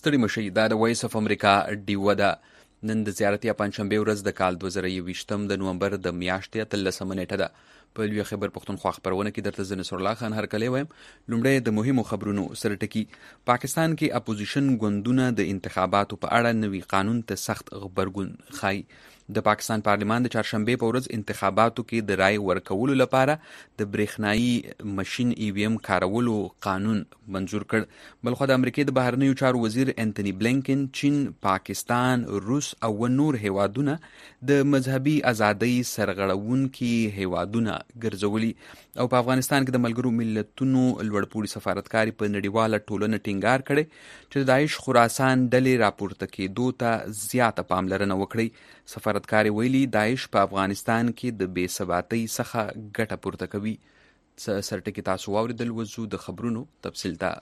ستړي مشي. دا د وایس اف امریکا ډیوه ده. نن د زیارتي پنځشنبه ورځ د کال 2023 د نومبر د میاشتې 13 نیټه ده. په لوی خبر پښتونخوا خبرونه کې درته زه نصر الله خان هرکلی وایم. لومړی د مهمو خبرونو سره ټکی. پاکستان کې اپوزیشن ګوندونه د انتخاباتو په اړه نوي قانون ته سخت غبرګون ښایي. د پاکستان پارلمان د چهارشنبه په ورځ انتخاباتو کې د رای ورکولو لپاره د برېښنايي ماشین EVM کارولو قانون منظور کړ. بلخو د امریکای د بهرنیو چارو وزیر انټونی بلینکن چین، پاکستان، روس او نور هیوادونه د مذهبي ازادۍ سرغړونکي هیوادونه ګرځولي او په افغانستان کې د ملګرو ملتونو لوړپوړي سفارتکاري په نړیواله ټولنه ټینګار کړي چې د داعش خراسان ډلې راپورته کېدو ته زیاته پاملرنه وکړي. سفارتکاري ویلي داعش په افغانستان کې د بې ثباتۍ څخه ګټه پورته کوي. سرټکي تاسو واوریدل، وځو د خبرونو تفصیل ته.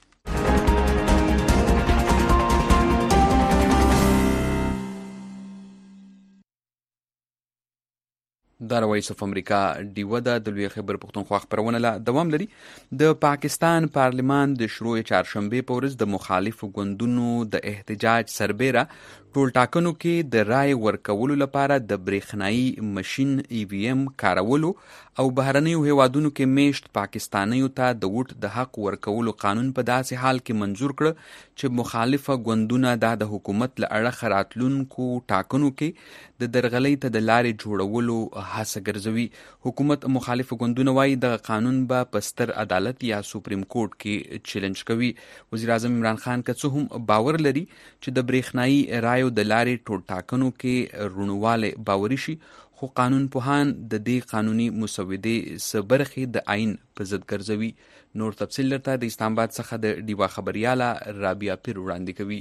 دا وایس اف امریکا ډیوه ده. د لوی خبر پښتونخوا خبرونه لا دوام لري. د پاکستان پارلمان د شروع چهارشنبه په ورځ د مخالفو ګوندونو د احتجاج سربیره ټول ټاکنو کې د رای ورکولو لپاره د برېښنايي ماشین EVM کارولو او بهرنیو هیوادونو کې میشت پاکستانیو ته د ووټ د حق ورکولو قانون په داسې حال کې منظور کړ چې مخالفه ګوندونه د حکومت له اړخه راتلونکو ټاکنو کې د درغلۍ ته د لارې جوړولو هڅه ګرځوي. حکومت مخالفه ګوندونه وایي د قانون به په ستر عدالت یا سپریم کورټ کې چیلنج کوي. وزیر اعظم عمران خان که څه هم باور لري چې د برېښنايي رایو د لارې ټول ټاکنو کې رونواله باوري شي، خو قانون پوهان د دې قانوني مسودې څه برخې د آئین په ضد ګرځوي. نور تفصیل لرته د اسلام آباد څخه د ډیوا خبرياله رابعه پیر وړاندې کوي.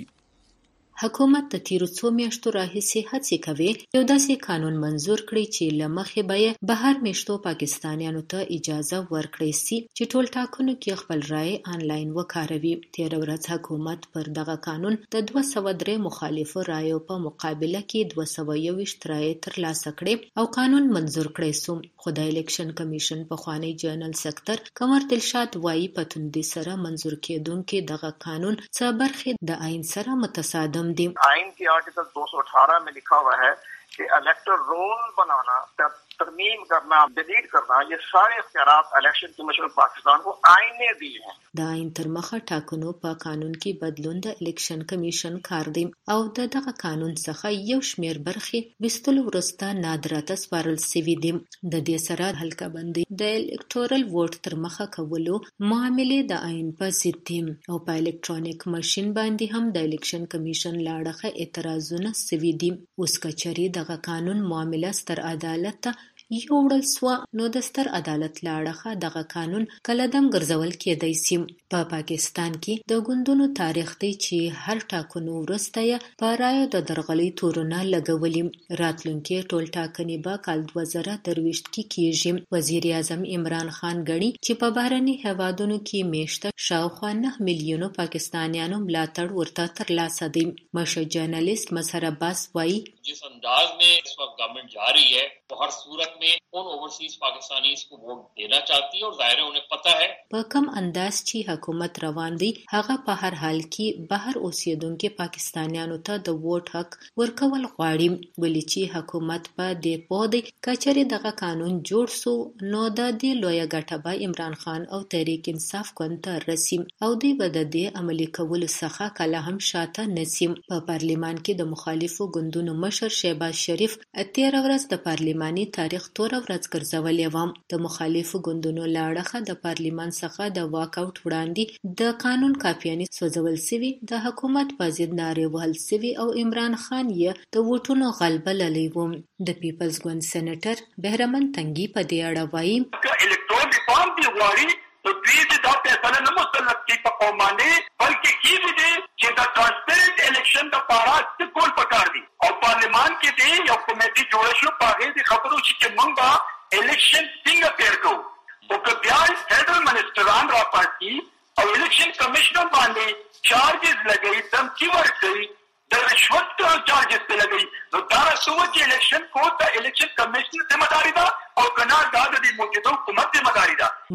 حکومت د تیرو څو میاشتو راهیسې هڅې کوي یو داسې قانون منظور کړي چې له مخې به یې بهر میشتو پاکستانیانو ته اجازه ورکړی سي چې ټول ټاکنو کې خپل رای آنلاین وکاروي. تیره ورځ حکومت پر دغه قانون د 203 مخالفو رایو په مقابله کې 221 رای ترلاسه کړې او قانون منظور کړی سو. خو د الیکشن کمیشن پخوانی جنرال سکرټر قمر دلشاد وایي په توندۍ سره منظور کېدونکي دغه قانون څه برخې د آئین سره متصادم. आइन के आर्टिकल 218 में लिखा हुआ है कि इलेक्टर रोल बनाना, तरमीम करना, डिलीट करना, ये सारे इख्तियारात इलेक्शन कमीशन पाकिस्तान को आइन ने दिए हैं. د آئین تر مخه ټاکنو په قانون کې بدلون د الیکشن کمیشن کار دی او دغه قانون څخه یو شمیر برخې وستلو وروسته نادرته سپارل سوي دي. د دې سره حلقه بندي د الکتورل ووټ تر مخه کولو معاملې د آئین په ضد دي او په الکترونیک ماشین باندې هم د الیکشن کمیشن لاړه اعتراضونه سوي دي. اوس کچري دغه قانون معامله ستر عدالت ته یوړل سو نو د ستر عدالت لاړه دغه قانون کله دم ګرځول کېدای سي. په پاکستان کې د ګوندونو تاریخ دی چې هر ټاکنو وروسته یې په رایو د درغلۍ تورونه لګولي. راتلونکي ټول ټاکنې به کال 2023 کې کیږي. وزیر اعظم عمران خان غني چې په بهرني هیوادونو کې میشته شاوخوا 9 میلیونو پاکستانیانو ملاتړ ورته ترلاسه دی. مشهور جرنالست مظهر عباس وایي जिस अंदाज में इस वक्त गवर्नमेंट जा रही है वो हर सूरत में उन ओवरसीज पाकिस्तानीज को वोट देना चाहती है और जाहिर है उन्हें पता है په کم انداز چې حکومت روان دی هغه په هر حال کې بهر اوسیدونکو پاکستانیانو ته د ووټ حق ورکول غواړي. ولې چې حکومت په دې پوه دی کچري دغه قانون جوړ سو نو د دې لوی ګټه به عمران خان او تحریک انصاف ګوند ته رسي او دوی به د دې عملي کولو څخه کله هم شاته نسی. په پارلمان کې د مخالفو ګوندونو مشر شهباز شریف 13 ورځ د پارلماني تاریخ تور ورځ ګرځولې و. د مخالفو ګوندونو لاړه د پارلمان څخه د واک اوټ وړاندې د قانون کاپیانې سوځول سوي، د حکومت په ضد نارې وهل سوي او عمران خان یې د ووټونو غلبه للی و. د پیپلز ګوند سېنیټر بهرمن تنګي په دې اړه وایي الکترون ریفارم دی غواړي نو دوی د فیصله نه مسلط کی په قوم باندې بلکې کیږي دي چې د ټرانسپیرنٹ الیکشن د پاره څه کول پکار دي او پارلیمان کې دی یو کمیټي جوړ شو پاغې د خبرو چې موږ به الیکشن څنګه پیر کوو او که بیا فیډرل منسټران را پاتې او الیکشن کمیشنر باندې چارجز لګي دمکی ورکړي د رشوت چارجز په لګي نو دا راځو چې الیکشن کو ته الیکشن کمیشن ذمہ داری ده او کنا دا د موجوده حکومت ذمہ داری ده.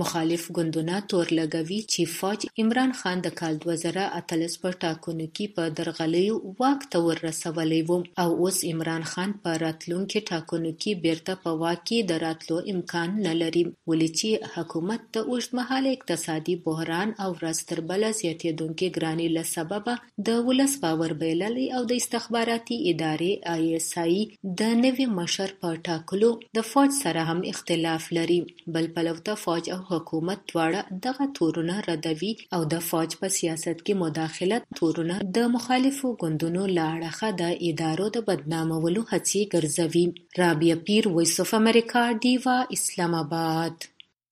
مخالف ګوندونه تور لګوي چې فوج عمران خان د کال 2013 په ټاکنو کې په درغلیو واک ته ورسولی و او اوس عمران خان په راتلونکو ټاکنو کې بیرته په واک کې د راتلو امکان نه لري، ولې چې حکومت د اوږدمهاله اقتصادي بحران او ورځ تر بله زیاتېدونکې ګرانۍ له سببه د ولس باور بایللی او د استخباراتي ادارې ISI د نوي مشر په ټاکلو د فوج سره هم اختلاف لري. بل پلو ته فوج او حکومت دواړه دغه تورونه ردوي او د فوج په سیاست کې مداخلت تورونه د مخالفو ګوندونو له اړخه د ادارو د بدنامولو هڅې ګرځوي. رابعه پیر، وایس اف امریکا، ډیوا، اسلام آباد.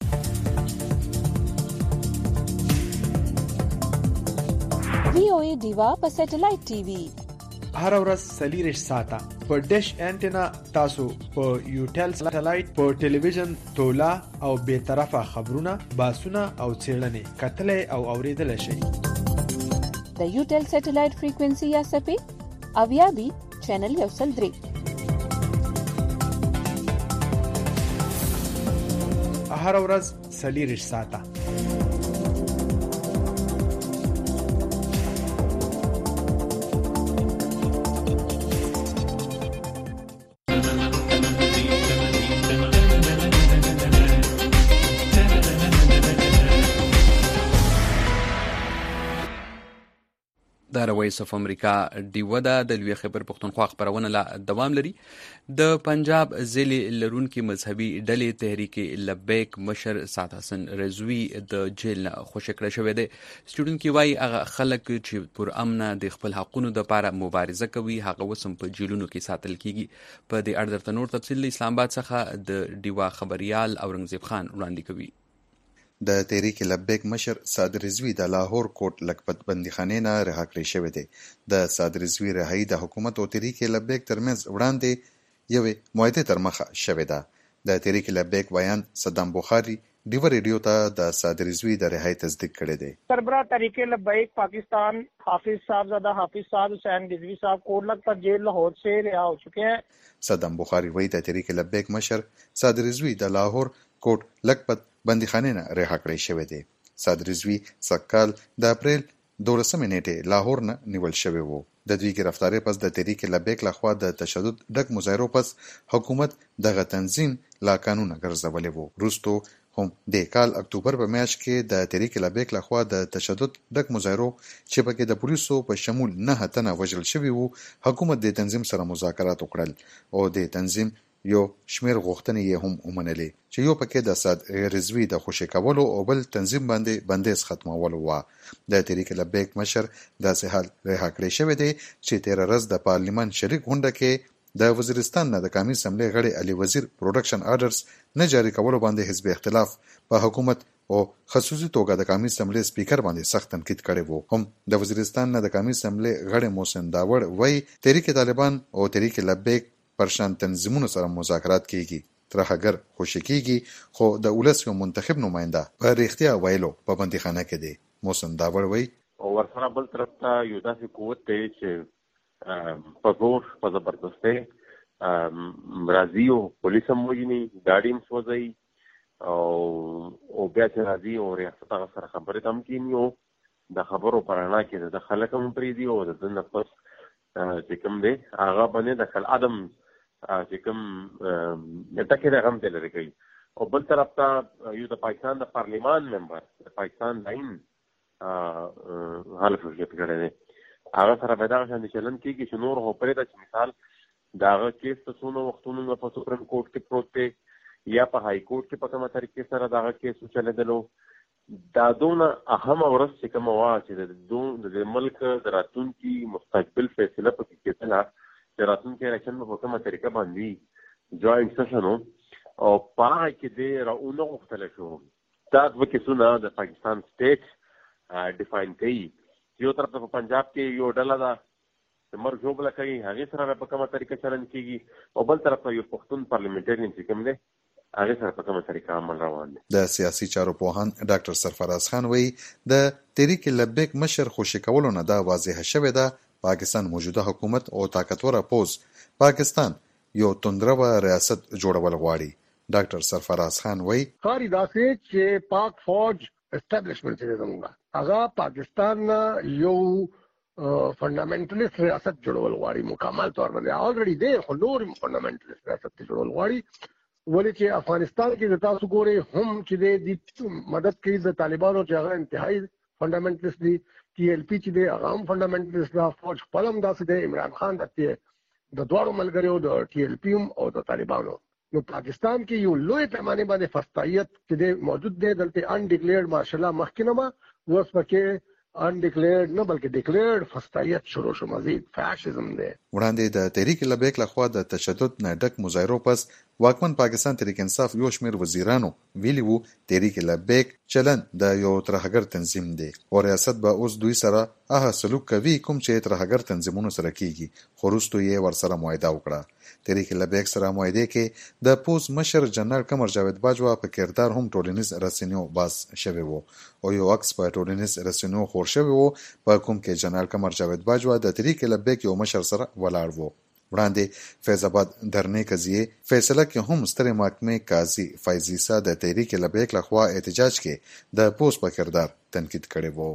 VOA ډیوا په سټلایټ ټي وي هر ورځ 40 ساعته په ډیش انټینا تاسو په یوټل سټلایټ په ټلویزیون تولا او به طرفه خبرونه باسونه او څېړنې کتلې او اوریدل شي. د یوټل سټلایټ فریکوئنسي یا سپې اویابي چینل 103 هر ورځ 40 ساعته. د وایس اف امریکا ډیوا د لوی خبر پښتونخوا خبرونه لا دوام لري. د پنجاب ضلع لرونکي مذهبي ډلې تحریک لبیک مشر سعد حسن رضوی د جیل نه خوشی کړی شوی دی. سټوډنټ وایي هغه خلک چې پر امنه د خپل حقونو لپاره مبارزه کوي هغه وسم په جیلونو کې ساتل کیږي. په دې اړه درته نور تفصیل اسلام آباد څخه د ډیوا خبريال اورنګزیب خان وړاندې کوي. د تحریک لبیک مشر سعد رضوی د لاهور کوټ لکپت بندیخانې نه رها کړی شوی دی. د سعد رضوی رهایی د حکومت او تحریک لبیک ترمنځ وړاندې یوې معاهدې تر مخه شوې ده. د تحریک لبیک بیان صدام بخاری ډیوا ریډیو ته د سعد رضوی د رهایی تصدیق کړی دی. سربراہ تحریک لبیک پاکستان حافظ صاحبزادہ حافظ سعد حسین رضوی صاحب کوٹ لکپت جیل لاہور سے رہا ہو چکے ہیں. صدام بخاری وایي د تحریک لبیک مشر سعد رضوی د لاهور کوټ لکپت بندیخانې نه رها کړی شوی دی. سعد رضوی سکال د اپریل 12 نیټه لاهور نه نیول شوی وو. د دوی گرفتاری پس د تحریک لبیک لخوا د تشدد ډک مظاهرو پس حکومت دغه تنظیم لا قانون ګرځولې وو. وروستو هم د کال اکتوبر په میاشت کې د تحریک لبیک لخوا د تشدد ډک مظاهرو چې پکې د پولیسو په شمول 9 تنه وژل شوي وو حکومت د تنظیم سره مذاکرات وکړل او د تنظیم یو شمیر غوښتنې یې هم ومنلې چې یو پکې د سعد رضوی د خوشی کولو او بل تنظیم باندې بندیز ختمولو و. د تحریک لبیک مشر داسې حال رها کړی شوی دی چې 13 ورځ د پارلیمان شریک غونډه کې د وزیرستان نه د قومي اسمبلی غړي علي وزیر پروډکشن آرډرز نه جاری کولو باندې حزب اختلاف په حکومت او خصوصي توګه د قومي اسمبلی سپیکر باندې سخت تنقید کړی وو. هم د وزیرستان نه د قومي اسمبلی غړي محسن داوړ وایي تحریک طالبان او تحریک لبیک پرشان تنظیمونو سره مذاکرات کیږي ترهګر خوشی کیږي خو د ولس یو منتخب نماینده په رښتیا ویلو په بندیخانه کې دی. محسن داوړ وایي او ورسره بل طرف ته یو داسې قوت دی چې په زور په زبردستۍ راځي او پولیس هم وژني ګاډي هم سوځوي او بیا چې راځي او ریاست هغه سره خبرې هم کوي او د خبرو په رڼا کې د خلک هم پرېږدي او د ده نفس چې کوم دی هغه باندې د خل عدم چې کوم ټکې د غم دی لرې کوي. او بل طرف ته یو د پاکستان د پارلیمان ممبر د پاکستان لاین حلف ورکړی کړی دی هغه سره به دغه شان چلن کېږي چې نور خو پرېږده چې مثال د هغه کیس ته څونه وختونه په سپریم کورټ کې پروت دی یا په های کورټ کې په کومه طریقې سره دغه کیس وچلېدلو. دا دونه اهمه ورځ چې کومه وه چې د ملک د راتلونکي مستقبل فیصله پکې کېدله چې راتلونکي الیکشن به په کومه طریقه باندې جوائنټ سیشن و او په هغه کې دی راونه غوښتلی شو دا دوه کیسونه د پاکستان سټیټ ډیفاین کوي. یو طرف ته په پنجاب کې یو ډله ده چې مرګ ژوبله کوي هغې سره په کومه طریقه چلن کېږي او بل طرف ته یو پښتون پارلیمنټرین چې کوم دی هغې سره په کومه طریقه عمل روان دی. د سیاسي چارو پوهان ډاکټر سرفراز خان وایي د تحریک لبیک مشر خوشی کولو نه دا واضحه شوې ده پاکستان موجوده حکومت او طاقتوره پوز پاکستان یو تندرو ریاست جوړول غواړي. ډاکټر سرفراز خان وایي خاري داسې چې پاک فوج اسټابلیشمنت چې زموږه هغه پاکستان یو فندامنټلیست ریاست جوړول غواړي مکمل تور باندې الریډي دی خو نور فندامنټلیست ریاست جوړول غواړي ولې چې افغانستان کې د تاسو ګوري هم چې د مدد کوي د طالبانو چې هغه انتهایی فندامنټلیست دي ټي ال پی چې دی هغه هم فندامنټلیست دا فوج خپلم داسې دی عمران خان د دوړو ملګریو د ټي ال پی او د طالبانو نو پاکستان کې یو لوی پیمانه باندې فسطائیت چې موجود دی دلته ان ډیکلیئرډ مارشل مخکینه ما اوس پکې ان ډیکلیئرډ نه بلکې ډیکلیئرډ فسطائیت شروع شو مزید فاشیزم دی وړاندې د تحریک لبیک لخوا د تشدد نه ډک مظاهرو پس واکمن پاکستان تحریک انصاف یو شمېر وزیرانو ویلي وو تحریک لبیک چلن د یو ترهګر تنظیم دی او ریاست به اوس دوی سره هغه سلوک کوي کوم چې ترهګر تنظیمونو سره کیږي خو وروسته یې ورسره معاهده وکړه تحریک لبیک سره معاهده کې د پوز مشر جنرال قمر جاوید باجوا په کردار هم ټولنیز رسنیو باز شوی وو او یو عکس په ټولنیز رسنیو خور شوی وو په کوم کې جنرال قمر جاوید باجوا د تحریک لبیک یو مشر سره ولاړ وو وړاندې فیض آباد درنې قضیې فیصله کې هم ستر محکمې قاضي فیض عیسی د تحریک لبیک لخوا احتجاج کې د پوز په کردار تنقید کړی وو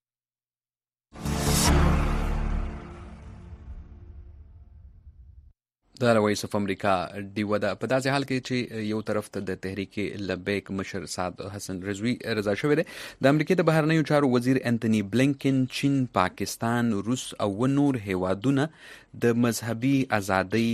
د رئیس امریکا ډیوه ده په داسې حال کې چې یو طرف ته د تحریک لبیک مشر سعد حسن رضوی رضا شوی دی د امریکا د بهرنیو چارو وزیر انټونی بلینکن چین پاکستان روس او نور هیوادونه د مذهبي ازادۍ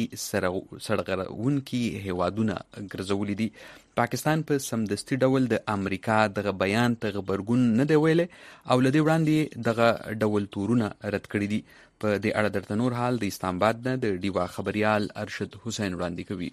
سرغړونکي هیوادونه ګرځولي دي پاکستان په سمدستي ډول د امریکا دغه بیان ته غبرګون نه دی ویلی او له دې وړاندې دغه ډول تورونه رد کړي دي په دې اړه درته نور حال د اسلام آباد نه د ډیوا خبريال ارشد حسین وړاندې کوي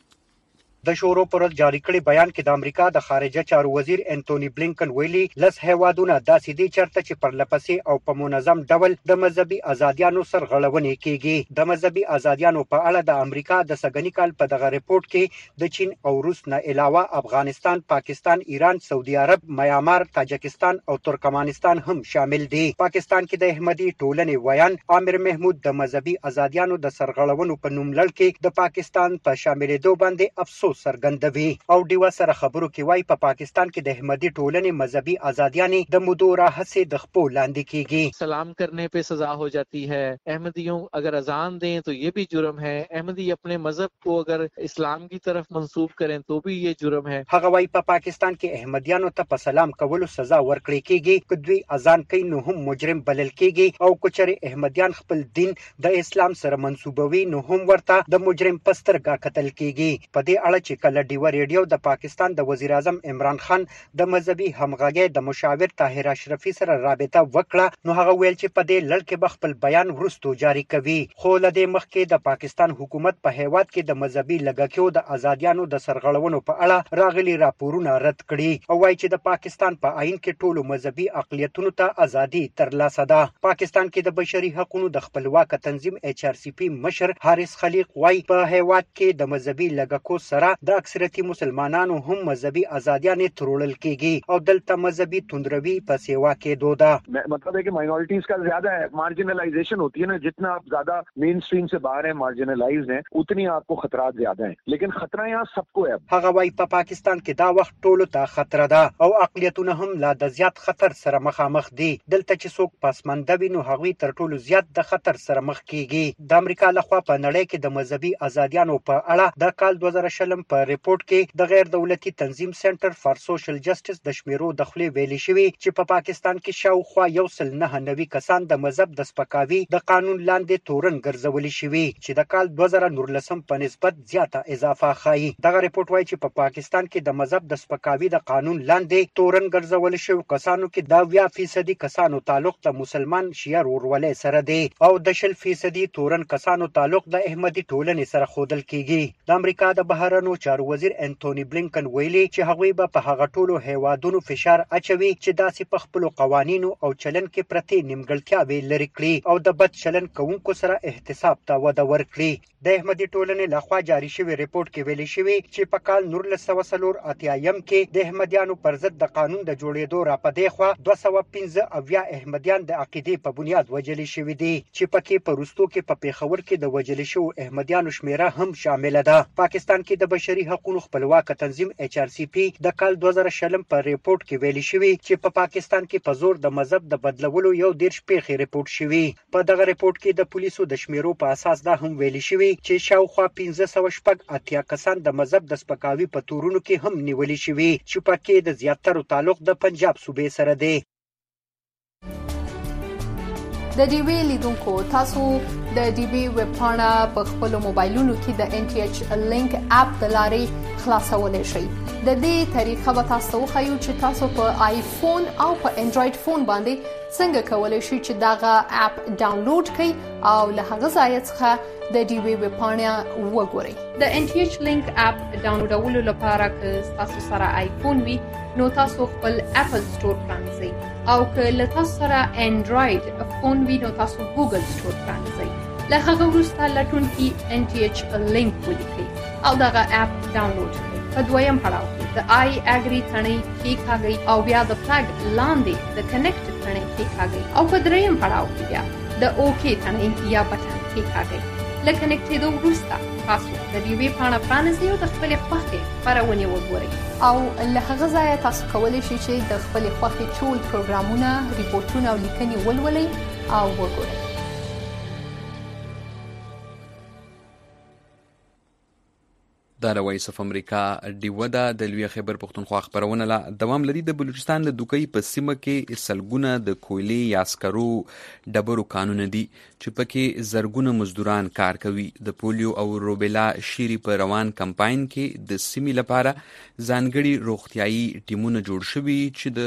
د شورو پر جاری کړي بیان کې د امریکا د خارجه چارو وزیر انټونی بلینکن ویلي لس هیوادونه داسې دي چرته چې پر لپسې او په منظم ډول د مذهبي ازادیانو سرغړونې کیږي د مذهبي ازادیانو په اړه د امریکا د سګنی کال په دغه ریپورت کې د چین او روس نه علاوه افغانستان پاکستان ایران سعودي عرب میانمار تاجکستان او ترکمنستان هم شامل دي پاکستان کې د احمدي ټولنې ویان عامر محمود د مذهبي ازادیانو د سرغړونو په نوم لړ کې د پاکستان په شاملېدو باندې افسوس سرګندوي او ډیوا سره خبرو کې وای په پاکستان کې د احمدي ټولنې مذهبي ازادیانې د مودو راهڅ د خپو لاندې کیږي سلام کرنے پہ سزا ہو جاتی ہے احمدیوں اگر اذان دیں تو یہ بھی جرم ہے احمدی اپنے مذہب کو اگر اسلام کی طرف منسوب کریں تو بھی یہ جرم ہے هغه وای په پاکستان کې احمدیانو ته په سلام کولو سزا ورکړي کیږي که دوی اذان کوي نو هم مجرم بلل کیږي او کچره احمدیان خپل دین د اسلام سره منسوبوي نو هم ورته د مجرم پسترګه قتل کیږي په دې اړه چې کله ډیوا ریډیو د پاکستان د وزیر اعظم عمران خان د مذهبي همغږي د مشاور طاهر اشرفي سره رابطه وکړه نو هغه ویل چې په دې لړ کې خپل بیان ورستو جاری کوي خو لدې مخکې د پاکستان حکومت په هیواد کې د مذهبي لګکیو د ازادیانو د سرغړونو په اړه راغلي راپورونه رد کړي او وايي چې د پاکستان په آئین کې ټولو مذهبي اقلیتونو ته ازادي ترلاسه ده پاکستان کې د بشري حقوقو د خپلواک تنظیم ایچ آر سی پی مشر حارث خلیق وايي په هیواد کې د مذهبي لګکو سره د اکثریتي مسلمانانو هم مذهبی آزادیاں ترولل کیږي او دلته مذهبی تندروی په سیوا کې دودا مطلب ہے کہ مائنورٹیز کا زیادہ ہے مارجنلائزیشن ہوتی ہے نا جتنا آپ زیادہ مین سٹریم سے باہر ہیں مارجنلائزڈ ہیں اتنی آپ کو خطرات زیادہ ہیں لیکن خطرہ یہاں سب کو ہے هغه وايي په پاکستان کې دا وخت ټولو ته خطر ده او اقلیتونه هم لا د زیات خطر سره مخامخ دي دلته چې څوک پسمانده وي نو هغوی تر ټولو زیات د خطر سره مخ کیږي د امریکا لخوا په نړۍ کې د مذهبي آزادیانو په اړه د کال 2020 په ریپورت کې د غیر دولتي تنظیم سنټر فار سوشل جسټس د شمیرو د خپل ویلي شوی چې په پاکستان کې شاوخوا 190 کسان د مذهب د سپکاوي د قانون لاندې تورن ګرځولي شوی چې د کال 2019 په نسبت زیاته اضافه ښایي دغه ریپورت وایي چې په پاکستان کې د مذهب د سپکاوي د قانون لاندې تورن ګرځول شوی کسانو کې دا 20% کسانو تعلق د مسلمان شیعه ورولې سره دی او د 10% تورن کسانو تعلق د احمدي ټولنې سره خودل کیږي د امریکا د بهرنیو چارو وزیر انټونی بلینکن ویلي چې هغوی به په هغه ټولو هیوادونو فشار اچوي چې داسې په خپل قوانینو او چلن کې پرتې نیمګړتیاوې لري کړي او د بد چلن کوونکو سره احتساب ته وده ورکړي د احمدي ټولنې لخوا جاری شوی ریپورت کې ویلي شوی چې په کال 1940 کې د احمدیانو پر ضد د قانون د جوړېدو را پدې خوا 215 احمدیان د عقیدې په بنیاد وجلي شوی دي چې پکې په روستو کې په پیښور کې د وجلي شو احمدیانو شمیره هم شامل ده پاکستان کې د بشري حقوقو خپلواک تنظیم HRCP د کال 2020 په ریپورت کې ویلي شوی چې په پاکستان کې په زور د مذهب د بدلولو یو 13 پیښې ریپورت شوی. په دغه ریپورت کې د پولیسو د شمیرو په اساس دا هم ویلي شوی چې شاوخوا 1580 کسان د مذهب د سپکاوي په تورونو کې هم نیولي شوی چې پکې د زیاترو تعلق د پنجاب صوبې سره دی. د ډیوی لیدونکو تاسو د ډیوی ویب پاڼه په خپل موبایلونو کې د NTH لینک اپ د لارې خلاصولای شئ. د دې طریقه به تاسو وښیو چې تاسو په آیفون او په انډراید فون باندې څنګه کولای شئ چې دغه اپ ډاونلوډ کړئ او له هغه ځای څخه د ډیوی ویب پاڼه وګورئ. د NTH لینک اپ ډاونلوډولو لپاره که تاسو سره آیفون وي نو تاسو خپل اپل سٹور پرانځئ او که له تاسو سره انډراید فون وي نو تاسو ګوګل سٹور پرانځئ. له هغه وروسته لټونکي NTH لینک ولیکئ او دغه اپ ډاونلوډ کړئ. په دویم پړاو کې د آی اګری تڼۍ کېکاږئ او بیا د فلګ لاندې د کنیکټ تڼۍ کېکاږئ او په دریم پړاو کې بیا د اوکې تڼۍ یا بټن کېکاږئ. له کنیکټېدو وروسته تاسو د ډیوی پاڼه پرانیزئ او د خپلې خوښې خپرونې وګورئ او له هغه ځایه تاسو کولی شئ چې د خپلې خوښې ټول پروګرامونه، ریپورټونه او لیکنې ولولئ او وګورئ. دا د وایس اف امریکا ډیوه ده د لوی خیبر پښتونخوا خبرونه لا دوام لري. د بلوچستان د دوکۍ په سیمه کې سلګونه د کویلې یا سکرو ډبرو کانونه دي چې پکې زرګونه مزدوران کار کوي. د پولیو او روبیلا شيري په روان کمپاین کې د سیمې لپاره ځانګړي روغتيایي ټیمونه جوړ شوي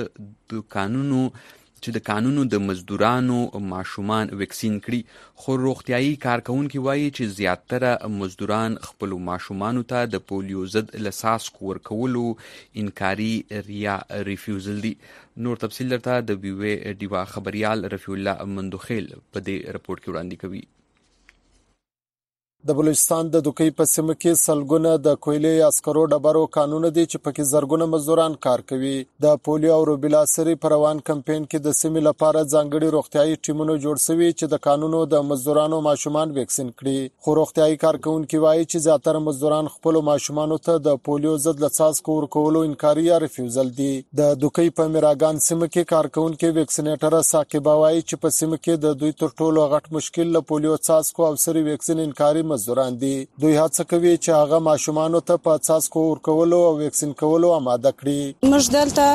چې د قانونو د مزدورانو ماشومان ویکسین کړي. خو روغتيایي کارکونکي وایي چې زیاتره مزدوران خپل ماشومانو ته د پولیو ضد لساسکو ورکولو انکاري یا ریفیوزل دي. نور تفصیل درته د بیوی ډیوا خبريال رفیع الله مندوخیل په دې رپورت کې وړاندې کوي. د بلوچستان د دوکۍ په سیمه کې سلګونه د کویلې عسکرو ډبرو کانونه دي چې پکې زرګونه مزدوران کار کوي. د پولیو او روبیلا سری په روان کمپاین کې د سیمې لپاره ځانګړي روغتيایي ټیمونه جوړ شوي چې د قانونو د مزدورانو ماشومان ویکسین کړي. خو روغتيایي کارکونکي وایي چې زیاتره مزدوران خپل ماشومانو ته د پولیو ضد لساسکو ورکولو انکاري یا ریفیوزل دي. د دوکۍ په میراګان سیمه کې کارکونکي ویکسینیټر ساقبه وایي چې په سیمه کې د دوی تر ټولو غټ مشکل له پولیو څاڅکو او سری ویکسین انکاري مزدوران دي. دوی هڅه کوي چې هغه ماشومانو ته په څاڅکو ورکولو او ویکسین کولو آماده کړي. موږ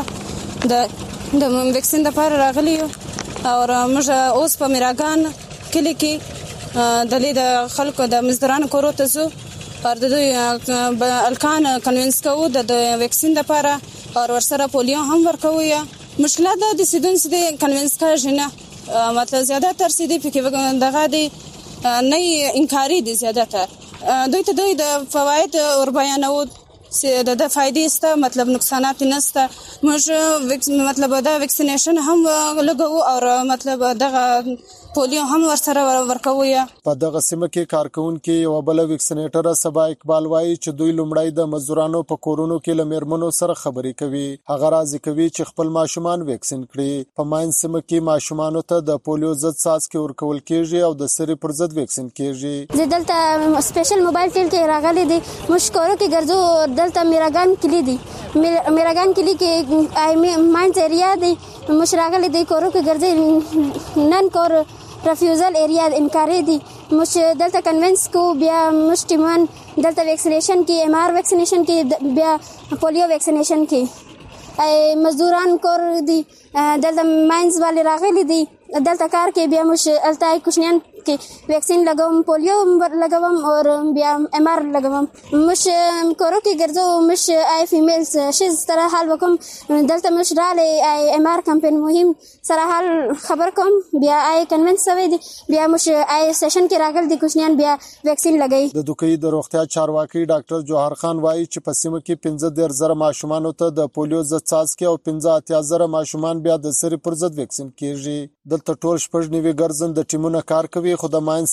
دلته د ویکسین لپاره راغلي یو او موږ اوس په میراګان کلی کې د خلکو د مزدورانو کورو ته ځو او د دوی الکان کنوینس کوو د ویکسین لپاره او ورسره پولیو هم ورکوو. مشکلات د سیدون سیدي کنوینس کړي نه مطلب زیاده تر سیدي فکر دغه دی نه انکاري دي. زیاده تر دوی ته دوی د فواید ور بیانو د فائدې سته مطلب نقصانات نشته. موږ مطلب دا ویکسینیشن هم لګو او مطلب دغه پولیو هم ورسره ورکوو. په دغه سیمه کې کارکونکي یو بل ویکسینیټر سبا اقبال وایي چې دوی لومړی د مزدورانو په کورونو کې لمرمنو سره خبرې کوي. هغه راځي کوي چې خپل ماشومان ویکسین کړي. په ماین سیمه کې ماشومانو ته د پولیو ضد څاڅکي ورکول کیږي او د سری پر ضد ویکسین کیږي. زه دلته سپیشل موبایل ټیل کې راغلي دي مشکورو کې ګرځو دلته میراګان کلی دي. میراګان کلی کې ماین ایریا دي مش راغلي دي کورو کې ګرځي نن کور رفیوزل ایریا انکاري دي. مش دلته کنوینس کو بیا مش ټیمان دلته ویکسینیشن کې MR ویکسینیشن کې بیا پولیو ویکسینیشن کې مزدوران کور دي دلته ماینز والے راغلي دي دلته کار کې بیا مش التای کوشنیان کې ویکسین لګوم پولیو لګوم او بیا MR لګوم. مش کورو کې ګرځو مش آی فیمیلز شیز سره حال وکم دلته مش رااله آی MR کمپاین مهم سره حال خبر کوم بیا آی کنوینس سوي دي بیا مش آی سیشن کې راغل دي کوشنیان بیا ویکسین لګي. د دوکۍ د روغتیا چارواکي ډاکټر جوهر خان وایي چې په سیمه کې 15,000 ماشومان ته د پولیو ضد څاڅکي او 15,000 ماشومان بیا د سری پر ضد ویکسین کیږي. دلته ټول 90 ګرځن د ټیمونو کار کوي خو د ماین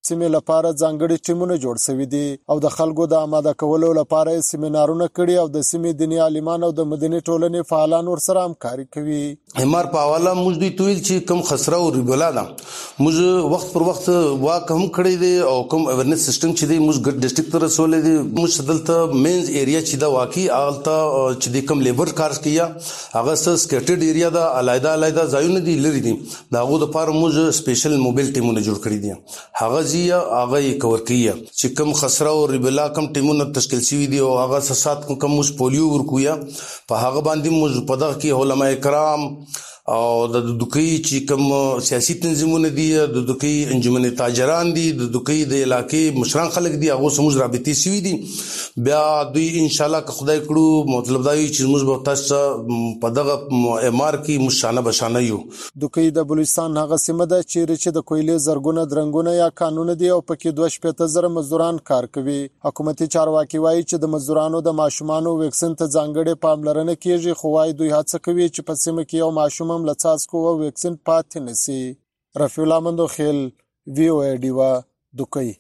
سیمې لپاره ځانګړي ټیمونه جوړ شوي دي او د خلکو د آماده کولو لپاره سیمینارونه کړي او د سیمې دیني عالمان او د مدني ټولنې فعالان ورسره همکاري کوي. امر په حواله موږ دوی تویل چې کوم خسره او ریبولا ده موږ وخت پر وخت واک هم کړی دی او کوم اویرنس سیستم چې دی موږ ګډ ډیسټریکټ ته رسولې دي. موږ دلته مینز ایریا چې دا واقعي آلته چې د کوم لیبر کارز کیه هغه سکیټډ ایریا دا علایده ځایونه دي لري دي دا غو د پاره موږ سپیشل موبایل ټیمونه جوړ کړی دي هغه زیه هغه کور کیه چې کوم خسره او ریبلا کوم ټیمونه تشکیل شوی دي او هغه سات کوم موږ پولیو ورکویا په هغه باندې موږ په دغه کې علماء کرام او د دوکي چې کوم سیاسي تنظیمونه دي د دوکي انجمن تاجران دي د دوکي د علاقې مشران خلک دي هغه سموږ رابطې سوي دي بیا دوی ان شاء الله که خدای کړو مطلب دا چې موږ به تاسو په دغه امار کې مشانه بشانه یو. دوکي د بلوچستان هغه سیمه ده چې د کویلې زرګونه درنګونه یا قانون دي او پکې 2.5 مزدوران کار کوي. حکومتي چارواکي وایي چې د مزدورانو د ماشومانو ویکسین ته ځانګړې پاملرنه کیږي خو وايي دوی هڅه کوي چې په سیمه کې یو ماشوم لڅاسکو او ویکسین پاتې نسی. رفیع الله مندوخیل وی او ای ډیوا دوکي.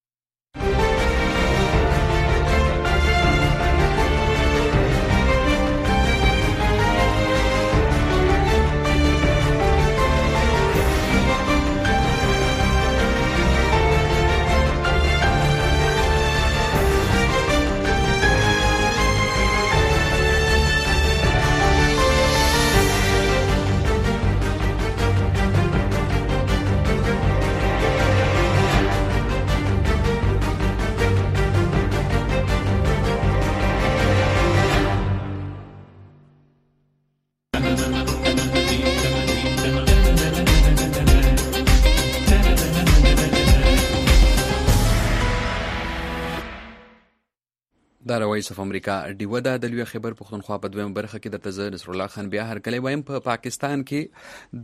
دا وایس اف امریکا ډیوه د لوی خبر پښتونخوا په دویم برخه کې د تزه نصر الله خان بیا هر کله وایم په پاکستان کې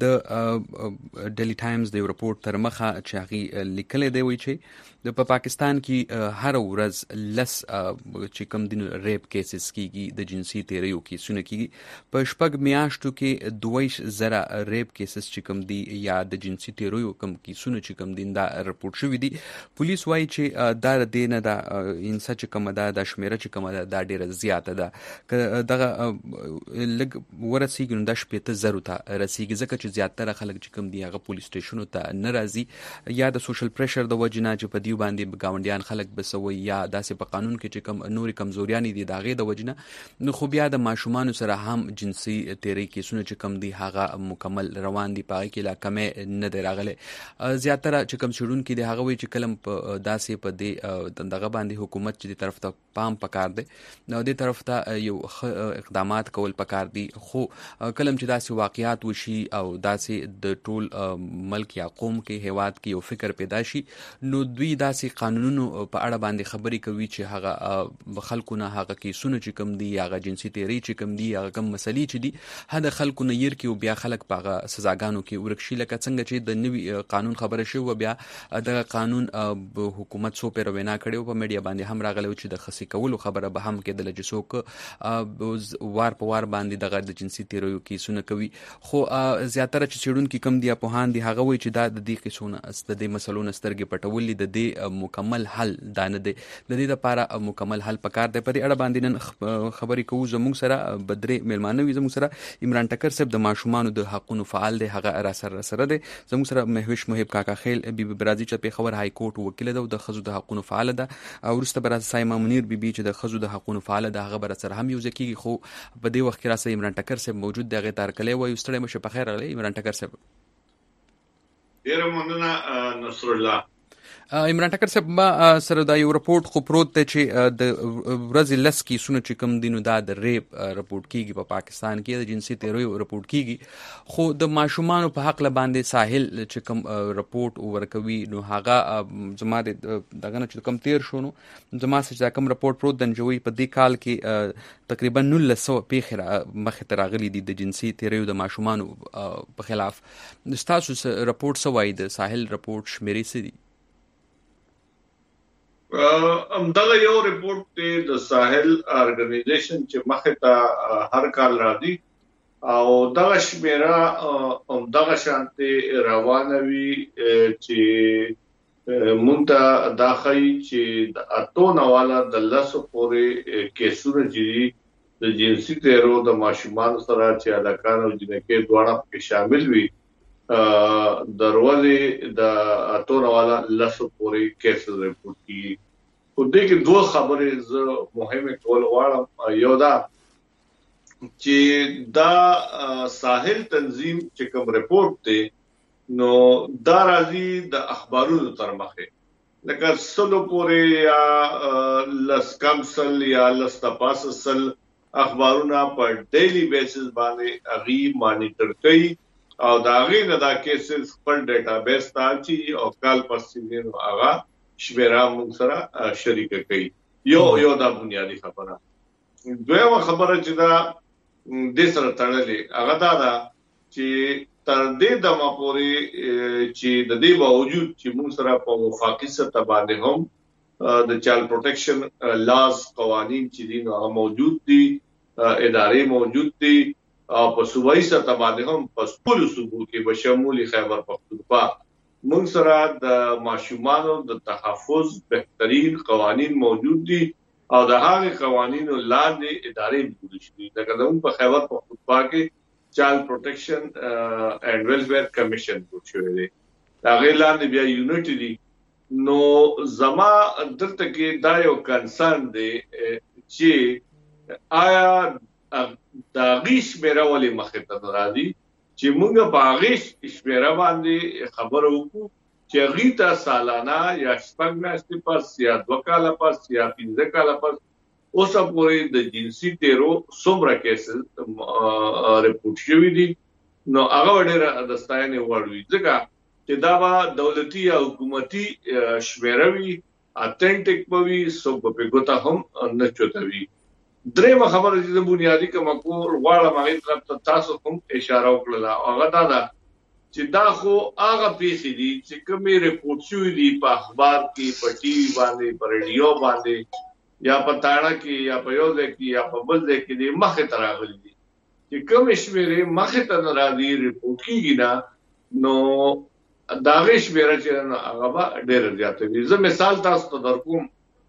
د ډیلی ټایمز د رپورت تر مخه چې هغه لیکل دی وی چې په پاکستان کې هر ورځ لس چې کوم دین ریپ کیسز کیږي د جنسي تیریو کیسونه کیږي په شپږ میاشتو کې 2000 ریپ کیسز چې کوم دی یا د جنسي تیریو کوم کیسونه چې کوم دین دا رپورت شوی دی. پولیس وایي چې دا دینه دا انسا چې کوم دا د شمیره چې کومه دا ډیره زیاته ده دغه لګ ورسیږي نو د شپې ته زرو ته رسیږي ځکه چې زیاتره خلک چې کوم دی هغه پولیس سټیشنو ته ناراضي یا د سوشل پریشر د وجنه چې په دیو باندې گاونډیان خلک بسوي یا داسې په قانون کې چې کوم نوري کمزوریان دي داغه د وجنه نو خو بیا د ماشومان سره هم جنسي تیری کیسونه چې کوم دی هغه مکمل روان دي پای کې لا کمه نه دی راغله. زیاتره چې کوم شړون کې دی هغه وی چې کلم په داسې په دی دغه باندې حکومت چې دی طرف ته پام پکار دی نو دې طرف ته یو اقدامات کول پکار دي خو کلم چې داسې واقعیات وشي او داسې د ټول ملک یا قوم کې هیواد کې یو فکر پیدا شي نو دوی داسې قانونونو په اړه باندې خبرې کوي چې هغه خلکو نه هغه کیسونه چې کوم دي هغه جنسي تیری چې کوم دي هغه کوم مسلې چې دي هدا خلکو نه ير کې بیا خلک په سزاګانو کې ورکشي لکه څنګه چې د نوي قانون خبره شو بیا د قانون حکومت سو پر وینا کړي په میډیا باندې هم راغلی چې د خسي کولو خبره به هم کې د لجسوک وار په وار باندې دغه د جنسي تیریو کیسونه کوي خو زیاتره چې چړون کې کم دی په هان دي هغه وی چې دا د دې کیسونه است د مسلو نسترګې پټولې د دې مکمل حل دانه دی د دې لپاره مکمل حل پکار دی. پرې اړه باندې نن خبرې کوو زموږ سره بدرې ملمانه وي زموږ سره عمران ټکر صاحب د ماشومانو د حقوقو فعال دی هغه را سره دی زموږ سره مهوش محب کاکا خیل بي برازي چې په خبر های کورټ وکیل ده د خزو د حقوقو فعال ده او ورسته برازي سایما منیر بي چې د خزو د حقوقو فعال ده هغه بر سره هم یو ځکه خو په دې وخت کې راسه عمران ټکر صاحب موجود دی هغه تار کله وای استړی مشه په خیر غلی عمران ټکر صاحب. ډیر مننه نصر الله. عمران ټکر صاحب ما سره دا یو رپورت خو پروت ته چې د ورځې لس کیسونه چې کوم دینو دا د ریپ رپورت کیږي په پاکستان کې د جنسي تیریو رپورت کیږي خو د ماشومان په حق له باندې ساحل چې کوم رپورت ورکوي نو هغه زما دغه چې کوم تیر شونو زما چې کوم رپورت پروت دنجوي په دې کال کې تقریبا 1900 پیخره مخ ته راغلي دي د جنسي تیریو د ماشومان په خلاف. تاسو رپورت سوای د ساحل رپورت شمیرې سي دغه یو رپورت دی د ساحل ارګنایزیشن چې مخه ته هر کال راځي او دغه شمیره دغه شانتي روانوي چې مونږ دا خی چې د اتونه والا د لاسو پورې کیسونه چې د جنسي تیرو د ماشومان سره چې الکان او جنکې دواړه په شامل وي دروازه د اتونه والا لاسو پورې کیسه رپورټ کی خو دې کې دوه خبرې زه مهمه کول غواړم. یو دا چې دا ساحل تنظیم چې کوم رپورټ دی نو دا راځي د اخبارونو تر مخه لکه سلو پورې یا لس کمسل یا لس تپاسل اخبارونه په ډیلی بیسس باندې اغي مانیټر کوي او دا غي نه دا کیسز خپل ډیټابیس ته چی او کال پرسینو هغه شمیره موږ سره شریک کوي. یو دا بنیادی خبره. دویمه خبره چې دا د سره تړلې هغه دا چې تر دې د ماپوري چې د دې باوجود چې موږ سره په وفاقي سطح باندې هم د چایلډ پروټیکشن لاز قوانین چې دي نو موجود دي ادارې موجود دي او په صوبایي سطح باندې هم په ټول صوبو کې بشمول خیبر پختونخوا موږ سره د ماشومانو د تحفظ بهترین قوانین موجود دي او د هغه قوانینو لاندې ادارې موجود دي. لکه زموږ په خیبر پختونخوا کې چایلډ پروټیکشن اینڈ ویلفیر کمیشن جوړ شوی دی. هغه لاندې بیا یونټ دي. نو زما دلته کې دا یو کنسرن دی چې آیا دا غیش میرا ولې مخه ته راځي چې موږ په غیش شمیره باندې خبرو وکړو چې غیتا سالانه یا شپږ میاشتې پس یا 2 کاله پس یا 15 کاله پس اوس پورې د جنسي تیرو څومره کیسز رپورټ شوي دي نو هغه ډېره د ستاینې وړ وي ځکه چې دا به دولتي یا حکومتي شمیره وي اتنټیک به وي څوک به پې ګوته هم نه چوتوي. درېیمه خبره چې د بنیادي کومه کور غواړم هغې طرف ته تاسو هم اشاره وکړله هغه دا ده چې دا خو هغه پیښې دي چې کومې رپورټ شوي دي په اخبار کې په ټي وي باندې په ریډیو باندې یا په تاړه کې یا په یو ځای کې یا په بل ځای کې دي مخې ته راغلي دي چې کومې شمیرې مخې ته نه راځي رپورټ کېږي نه نو د هغې شمیره چې هغه به ډېره زیاته وي. زه مثال تاسو ته درکوم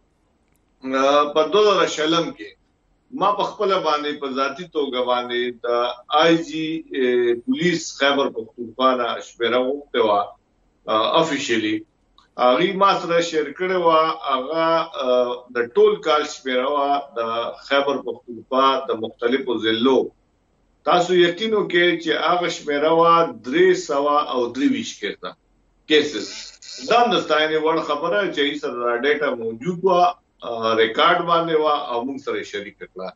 په 2000 کې ما په خپل باندې په ذاتی توګه باندې د آی جی پولیس خیبر پختونخوا نه شمیره وغوښتې وه افیشیلي هغه ما سره شیر کړی وه هغه د ټول کال شمیره وه د خیبر پختونخوا د مختلفو ضلعو. تاسو یقین وکړئ چې هغه شمیره وه 323 کیسز. دا د ستاینې وړ خبره چې هغې سره دا ډیټا موجود وه ریکارډ باندې وه او موږ سره شریک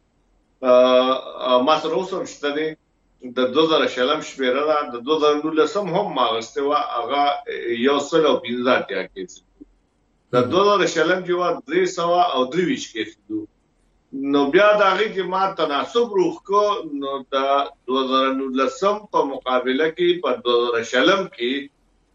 کړه. ما سره اوس هم شته دی د 2000 شمیره ده د 2019 هم ما اخیستې وه هغه 115 کیسز د 2000 چې وه 323 کیسز نو بیا د هغې چې ما تناسب روغ کړو نو د 2019 په مقابله کې په 2000 کې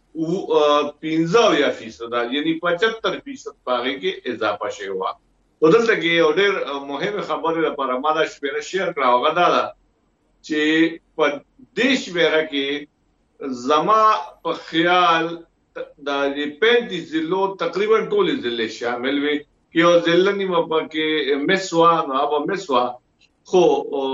15% یعنی 75% پاغه کې اضافه شوی و. دلته کې یو ډېر مهمه خبره لپاره ما دا شمیره شیر کړه هغه دا ده چې په دې شمیره کې زما په خیال د 35 ضلعو تقریبا ټول ضلع شامل وي کې یو ضلع نیمه پکې مسوا نو هغه مسوا خو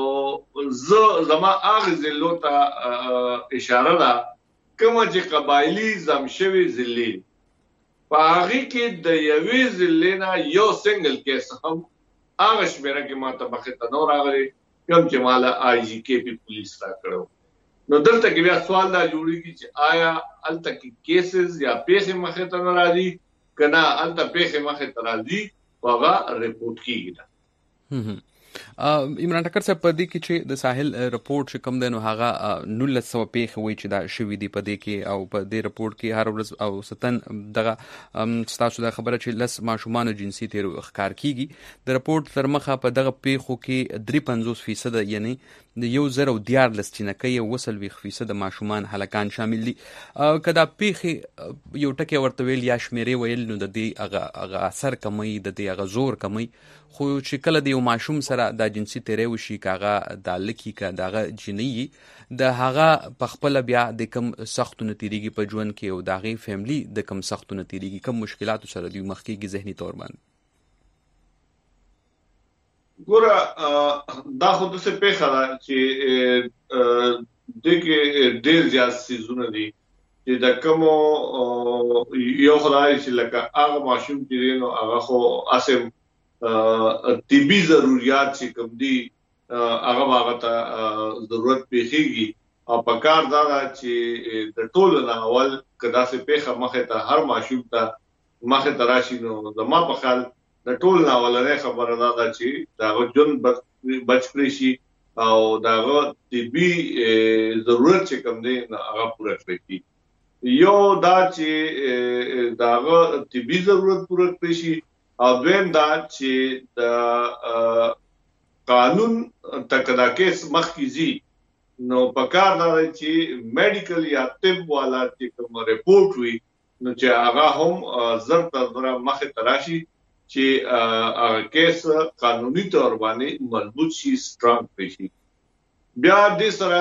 زما هغه ضلعو ته اشاره ده کومه چې قبایلی زمشوي ضلع په هغې کې د یوې ضلع نه یو سنګل کیس هم هغه شمیره کې ما ته مخې ته نه راغلی کوم چې ما له آی جي کې پی پولیس را کړو. نو دلته کې بیا سوال دا جوړېږي چې آیا هلته کې کیسز یا پیښې مخې ته نه راځي که نه هلته پیښې مخې ته راځي خو هغه رپورټ کېږي نه. عمران ټکر صاحب په دې کې چې د ساحل رپورټ چې کوم دی نو هغه 1900 پیښې وایي چې دا شوي دي په دې کې او په دې رپورټ کې هر ورځ او ستن دغه ستاسو دا خبره چې لس ماشومانو جنسي تیرو ښکار کیږي د رپورټ تر مخه په دغه پیښو کې 53% یعنی د 1014 چینکې 20% ماشومان هلکان شامل دي. که دا پیښې یو ټکی ورته ویل یا شمیرې ویل نو د دې هغه اثر کمی د دې هغه زور کمی خو چې کله د یو ماشوم سره دا دا جنسي تیری وشي کاغه د لکی کا دغه جنۍ د هغه په خپل بیا د کم سختو نتیریږي په ژوند کې او دغه فیملی د کم سختو نتیریږي کم مشکلات سره دی مخکېږي ذهني تور باندې ګوره دا خو د څه پیښه ده چې دغه ډېر زیات سيزونه دي چې د کوم یو خدای چې لکه هغه ماشوم چې نو هغه خو اسم طبي ضرورت چې کوم دي هغه ته ضرورت پیږي او په کار دا چې د ټولو نه اول کدا څه پیښه مخه ته هر ماشوم ته مخه تراشي نو د ما په خیال د ټول نه ولنه خبره ده چې دا جون بچ کړی شي او دا طبي ضرورت چې کوم دی هغه پوره کړی یو دا چې دا طبي ضرورت پوره کړی شي او دویم دا چې د قانون تکدا کیس مخکې نو پکار دا چې میډیکل یا طب والا چې کوم ریپورت وي نو چې هغه هم زر تر مخه تراشي چې کیس قانوني تور باندې مضبوط شي سټرانګ شي بیا د سره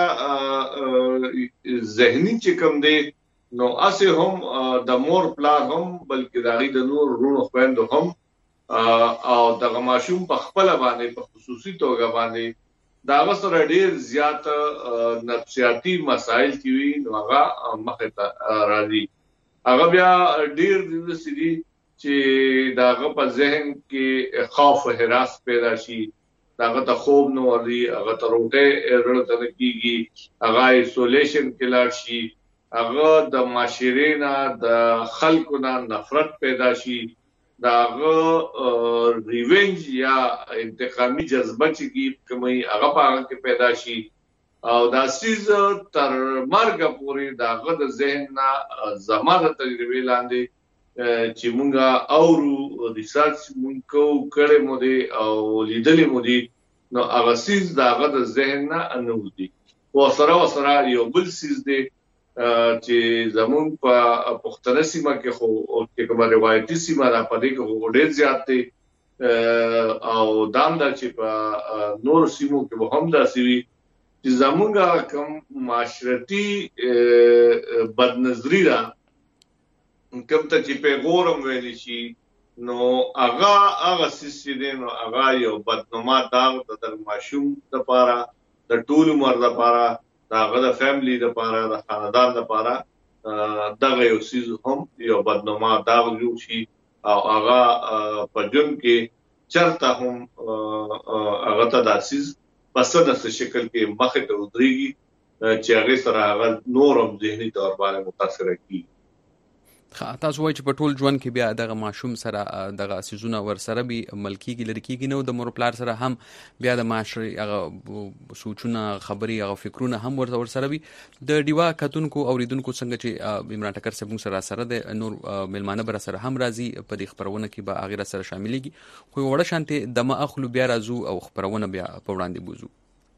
ذهني چې کوم دی نو اسه هم د مور پلان هم بلکې داغي د نور رونو خويندو هم او د غماشوم په خپل باندې په خصوصي توګه باندې دا سره ډیر زیات نفسیاتی مسائل کی وی نو هغه مخه راځي هغه بیا ډیر د سړي چې داغه په ذهن کې خوف او هراس پیدا شي داغه ته خوب نو وري هغه ته روټه ورته کیږي هغه ایسولیشن کې لاړ شي هغه د معاشرینه د خلکو نه نفرت پیدا شي داغه ریونج یا انتقامي جذبه چې کومي هغه په هغه کې پیدا شي او دا سیز تر مرګ پورې داغه د ذهن نه زماده تجربه لاندې چې مونږه اورو ریسرچ مونږ کړه مو دي او لیدلې مو دي نو هغه سیز داغه د ذهن نه انودي او سره یو بل سیز دی چې زمون په پښتنه سیمه کې خو کې کومه روایتي سیمه را پدې کې ډېر زیات دي او دام دا چې په نور سیمو کې به هم داسې وي چې زمونږه کوم معاشرتي بدنظری را کوم ته چې په غورم ویل شي نو هغه سیسي دي نو هغه یو بدنما داغ د ماشوم لپاره د ټول عمر لپاره داغه د فیملی لپاره د خاندان لپاره دغه یو سیز هم یو بدنما داغ جوړ شي او هغه په جون کې چرته هم هغه ته داسیز پسنه شکل کې مخه ته ودرېږي چې هغه سره هغه نورم ذهني تور باندې متاثر کیږي تاسو وایئ چې په ټول ژوند کې بیا دغه ماشوم سره دغه سيزونه ور سره به ملکیږي لړکیږي نو د مور پلار سره هم بیا د معاشري هغه سوچونه خبري هغه فکرونه هم ور سره وي د ډیوا کتونکو اوریدونکو څنګه چې عمران ټکر صاحب سره د نور ملمانه بر سره هم راځي په دې خبرونه کې به هغه سره شاملېږي خو وړه شانته دمه اخلو بیا راځو او خبرونه بیا په وړاندې بوزو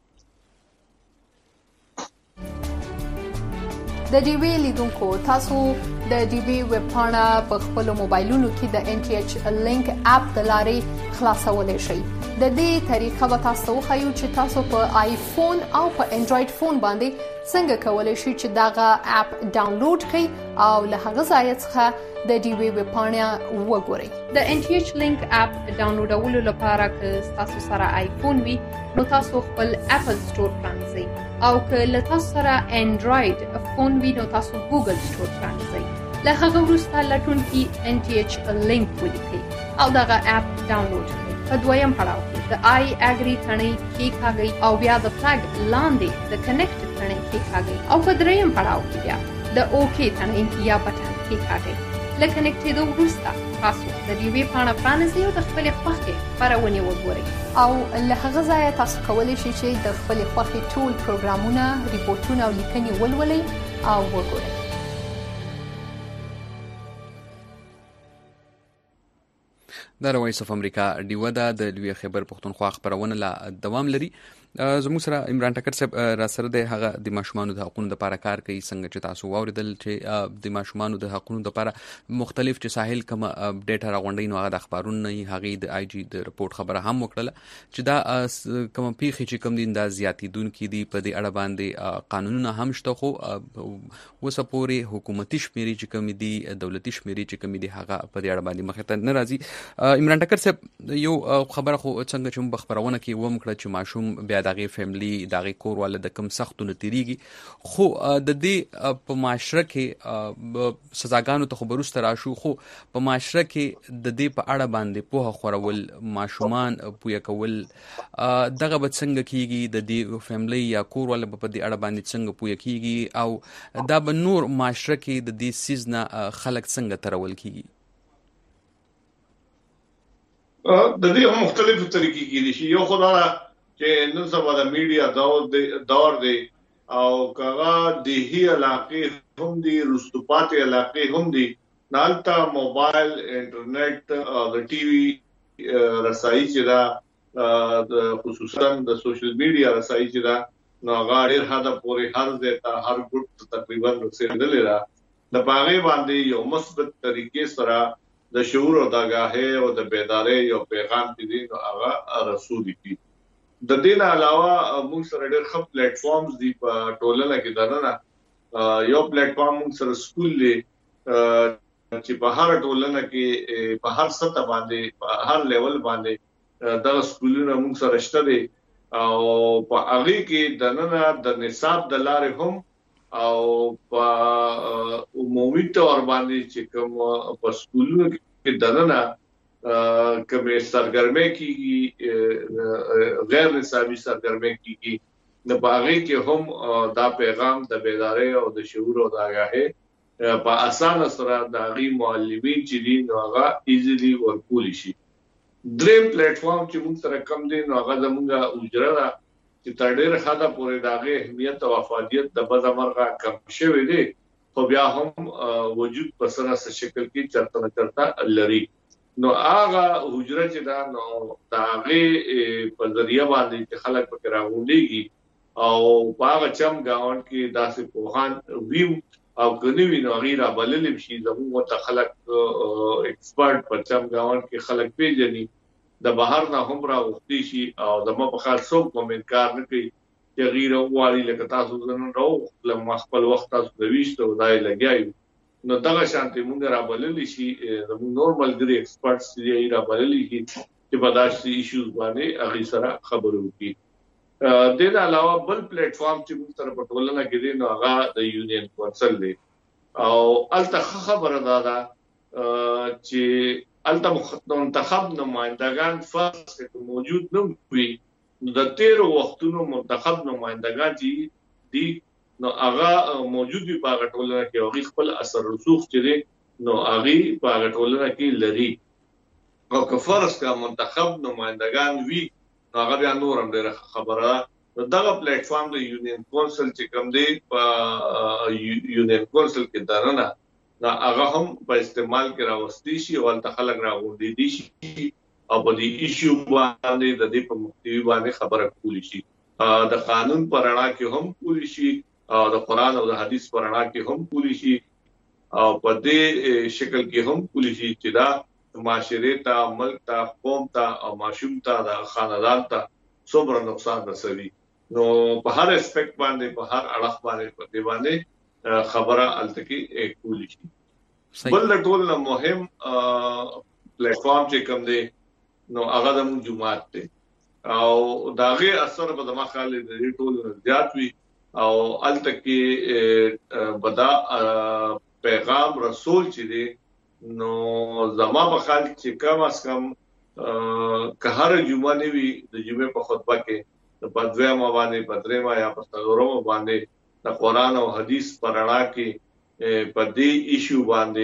د ډیوی لیدونکو تاسو د ډیوی ویب پاڼه په خپل موبایلونو کې د NTH لینک اپ د لارې خلاصولای شئ د دې طریقه به تاسو خو چې تاسو په آیفون او په انډراید فون باندې څنګه کولای شئ چې داغه اپ ډاونلوډ کړئ او له هغه ځای څخه د ډیوی ویب پاڼه وګورئ د NTH لینک اپ ډاونلوډولو لپاره که تاسو سره آیفون وي نو تاسو خپل اپل سٹور پرانځئ او که له تاسو سره انډراید فون وي نو تاسو ګوګل سٹور پرانځئ له هغه وروسته لټون کې NTH لینک ولیکئ او دغه اپ ډاونلوډ کړئ په دویم پړاو کې د آی اګری تڼۍ کېکاږئ او بیا د فلګ لاندې د کنیکټ تڼۍ کېکاږئ او په دریم پړاو کې بیا د اوکې تڼۍ یا بټن کېکاږئ له کنیکټېدو وروسته تاسو د ډیوی پاڼه پرانیزئ او د خپلې خوښې خپرونې وګورئ او له هغه ځایه تاسو کولی شئ چې د خپلې خوښې ټول پروګرامونه ریپورټونه او لیکنې ولولئ او وګورئ د وایس اف امریکا ډیوه د لوی خبر پښتونخوا خبرونه لا دوام لري زموږ سره عمران ټکر صاحب را سره د هغه د ماشومانو د حقوقو لپاره کار کوي. څنګه چې تاسو واوریدل چې د ماشومانو د حقوقو لپاره مختلف چې ساحل کوم اپډیټ راغونډي نو هغه د اخبارونو نه هغه د آی جی د رپورت خبره هم وکړه چې دا کوم پیخي چې کوم دین د زیاتیدونکو دي په دې اړه باندې قانونونه هم شته، خو وسپوري حکومتي شمیري چې کوم دي دولتي شمیري چې کوم دي هغه په دې اړه باندې مخه ته ناراضي. عمران ټکر صاحب یو خبره خو څنګه چې مخبرونه کې و مکړه چې ماشوم بیا دغه فیملی دغه کور ول د کم سختونه تیریږي، خو د دې په معاشره کې سزاګانو ته خبرو سترا شو، خو په معاشره کې د دې په اړه باندې په خورول ماشومان پویا کول دغه به څنګه کیږي، د دې فیملی یا کور ول په دې اړه باندې څنګه پویا کیږي، او دا به نور معاشره کې د دې سیزنا خلک څنګه ترول کیږي؟ د دې مختلفو طریقې کې دي. یو خدای چې نن سبا د میډیا دور دی او کغه د هي علاقې هم دي، رستوپاتي علاقې هم دي، نالتا موبایل انټرنیټ د ټي وي رسایي چې دا خصوصا د سوشل میډیا رسایي چې دا نو غاړي هدا پورې هر ځای هر ګډ تقریبا رسیدلې را د باغې باندې یو مثبت طریقې سره د شعور او د آگاهۍ او د بیدارۍ یو پیغام دی نو هغه رسولي دي. د دې علاوه موږ سره ډېر ښه پلیټ فارمز دي په ټولنه کې دننه. یو پلیټ فارم موږ سره سکول دی چې په هر ټولنه کې په هر سطح باندې په هر لیول باندې د سکولونو موږ سره شته دي او په هغه کې دننه د نصاب د لارې هم او په عمومي تور باندې چې کوم په سکولونو کې دننه کومه سرګرمي کیږي غیر نصابي سرګرمي کیږي د باغې کې هم دا پیغام د بیدارۍ او د شعور او د آگاهۍ په اسانه سره د غي معلمین چې دي نو هغه ایزیلی ورکول شي. دریم پلیټ فارم چې موږ سره کم دي نو هغه زموږه اجره ده چې تر ډېر حده پورې داغه اهمیت او افادیت د بدامرغه کم شوی دی، خو بیا هم وجود په سره شکل کې چرته نه چرته لري. نو هغه حجره چې دا نو داغه په ذریعہ باندې چې خلک پکې راغونډيږي او په هغه چم گاون کې داسې پوهان ویو او کني نو غیر بلل شي زموږ ته خلک ایکسپرت په چم گاون کې خلک پیژني د بهر نه هم راوختي شي او د ما په خاص څوک کومنټ کار نه کوي چې غیر والی لکه تاسو زنه راو لم خپل وخت تاسو د ویشته ودای لګیایو نو دغه شانتي موږ را بللی شي د نورمال ګری ایکسپرټس یې را بللی شي چې په داسې ایشوز باندې هغه سره خبرو کوي. د دې علاوه بل پلیټ فارم چې موږ سره په ټولنه کې دی نو هغه د یونین کونسل دی او الته خبره ده چې الته منتخب نمائندگان فرض موجود نه وي د 13 وختونو منتخب نمائندگان چې دي نو هغه موجود وي په ټولنه کې او خپل اثر رسوخ چې نو هغه په ټولنه کې لري او که فرض کا منتخب نمائندگان وي نو هغه بیا نور هم ډېر خبره نو دغه پلیټ فارم د یونین کونسل چې کوم دی په یونین کونسل کې درنه نو هغه هم په استعمال کې راوستي شي او تل خلک راغونډي دي شي او په دې ایشو باندې د دې په محتوی باندې خبره کولی شي د قانون پر اړه کې هم کولی شي او د قران او د حدیث پر اړه کې هم کولی شي او په دې شکل کې هم کولی شي چې دا معاشره ته ملک ته قوم ته او معشوم ته د خاندان ته څومره نقصان رسوي نو په هر اسپیکټ باندې په هر اړخ باندې په دې باندې خبره التکی کولی شي. بل ټول مهم پلیټ فارم چې کوم دی نو هغه د جمعات دی او داغه اثر په دماغ خالي د ټول زیات وی او التکی بدا پیغام رسول چې دی نو زما په خیال چې کم از کم که هر جمعه نیوي د جمعې په خطبه کې د پدویمه باندې پدریمه یا پستورمه باندې د قران او حدیث پر اړه کې په دې ایشو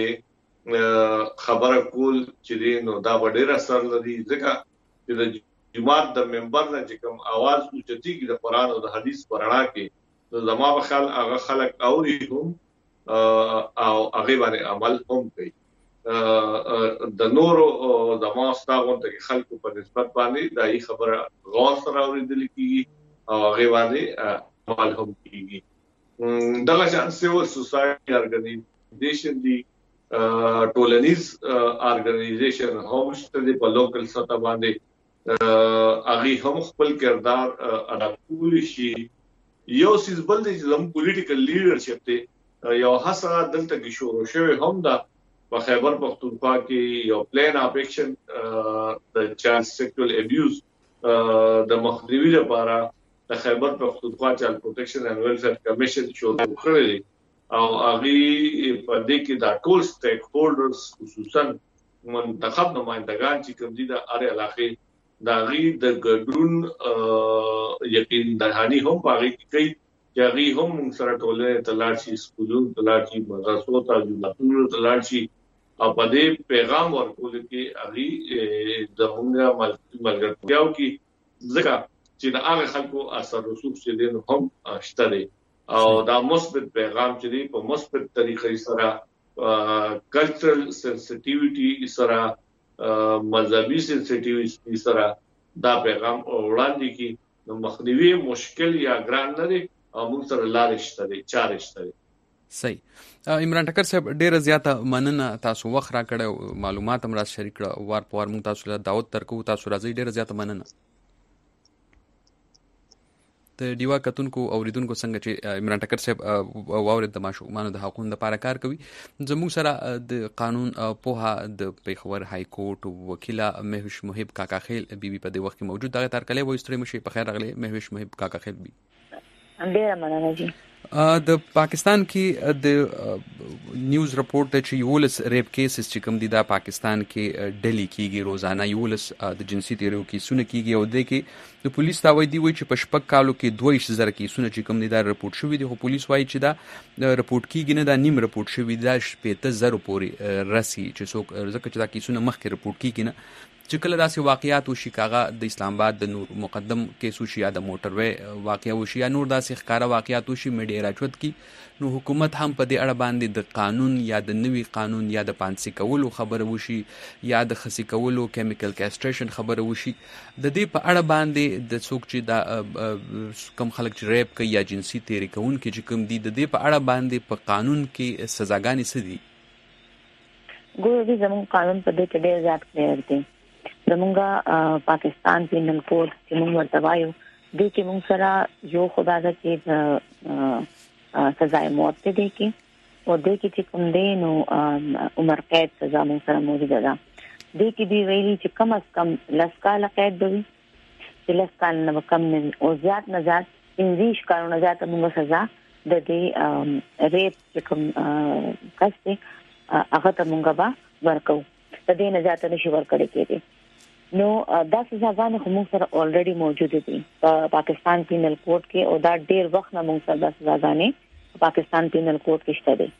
باندې خبره کول چې نو دا ډېر اثر لري ځکه چې د جماعت د ممبر نه چې کوم आवाज اوچتي کې د قران او د حدیث پر اړه کې نو زما په خیال هغه خلک اوري هم او هغه باندې عمل هم کوي. د نورو د ماستاغون ته خلکو په نسبت باندې دای خبره غور سره اوریدل کیږي او هغه باندې عمل هم کیږي. دغه شان سیول سوسایټي ارګنایزیشن دي ټولنیز ارګنایزیشن هم شته په لوکل سطح باندې هغه هم خپل کردار ادا کولی شي. یو سیس بل دی زموږ پولیټیکل لیډرشپ ته یو هڅه دلته کې شروع شوې هم ده په خیبر پختونخوا کې یو پلان اف ایکشن د چایلډ سیکشوال ابیوز د مخنیوي لپاره د خیبر پختونخوا چایلډ پروټیکشن اینڈ ویلفیر کمیشن شروع کړی او هغه په دې کې د ټول سټیک هولډرز خصوصا منتخب نمائندگان چې کوم دي د اړ علاقې دا غي د ګډون یقین دهانی هم پاره کوي چې غي هم سره ټوله تلاشي سکولونو تلاشي مدرسو ته جوړول تلاشي او په دې پیغام ورکول کې غي د موږ ملګرتیاو کې ځکه چې د هغه خلکو اثر رسوخ چې دین هم شته دي او دا مثبت پیغام چې دی په مثبت طریقې سره کلچرل سنسټیویټي سره مذهبي سنسټیویټي سره دا پیغام وړاندې کی نو مخنیوي مشکل یا ګران نه دی او موږ سره لارې شته دي چارې شته دي. صحیح. عمران ټکر صاحب ډیره زیاته مننه تاسو وخت را کړو معلومات هم را شریک کړو وار په وار موږ تاسو له دعوت ترکو تاسو راځي ډیره زیاته مننه. د دیوا کتونکو اوریدونکو څنګه چې عمران ټکر صاحب واورید د ماشومانو د حقوقو لپاره کار کوي زموږ سره د قانون په د پیښور های کورټ وکیله مهوش محب کاکا خیل بیبي په دې وخت کې موجود دغه تر کله وایي ستړي مشي په خیر راغلی مهوش محب کاکا خیل بي. ډیره مننه جی. د پاکستان کې د نیوز رپورت چې یولس ریپ کیسز چې کوم دي د پاکستان کې ډلی کیږي روزانه یولس د جنسي تیریو کیسونه کیږي او د کې د پولیس دا وایي دی چې په شپږ کالو کې 2000 کیسونه چې کوم دي دا رپورت شوی دي خو پولیس وایي چې دا رپورت کیږي نه دا نیم رپورت شوی دا 15000 پورې رسی چې څوک ځکه چې دا کیسونه مخکې رپورت کیږي نه چې کله داسې واقعیات وشي کاغه د اسلام آباد د نور مقدم کیس وشي یا د موټروي واقعیا وشي یا نور داسې ښکارا واقعیات وشي میډیا راچوت کی نو حکومت هم په دې اړه باندې د قانون یا د نوي قانون یا د پانسي کولو خبره وشي یا د خسي کولو کیمیکل کیسټریشن خبره وشي د دې په اړه باندې د څوک چې د کم خلک چې ریپ کوي یا جنسي تیری کوونکي چې کوم دي د دې په اړه باندې په قانون کې سزاګانې څه دي؟ ګورې زموږ قانون په دې کې ډېر زیات کلیر دی. زمونږه پاکستان پینل کوډ چې موږ ورته وایو د کې موږ سره یو خدای د چې سزا موت ته دی کې او د کې چې کوم دی نو عمر قید سزا موږ سره موجوده ده. د کې دی ویلي چې کم از کم 10 کال قید دی چې 10 کال نه کم نه او زیات نه زیات 20 کالونه زیات موږ سزا د دې ریپ چې کوم کس دی هغه ته موږ به ورکو د دې نه زیات نشي ورکړی کېږي. نو دا سزاګانې خو موږ سره الریډي موجوده دي په پاکستان پینل کوډ کې او دا ډېر وخت نه موږ سره د سزاګانې پاکستان پینل کوډ کې شته دي.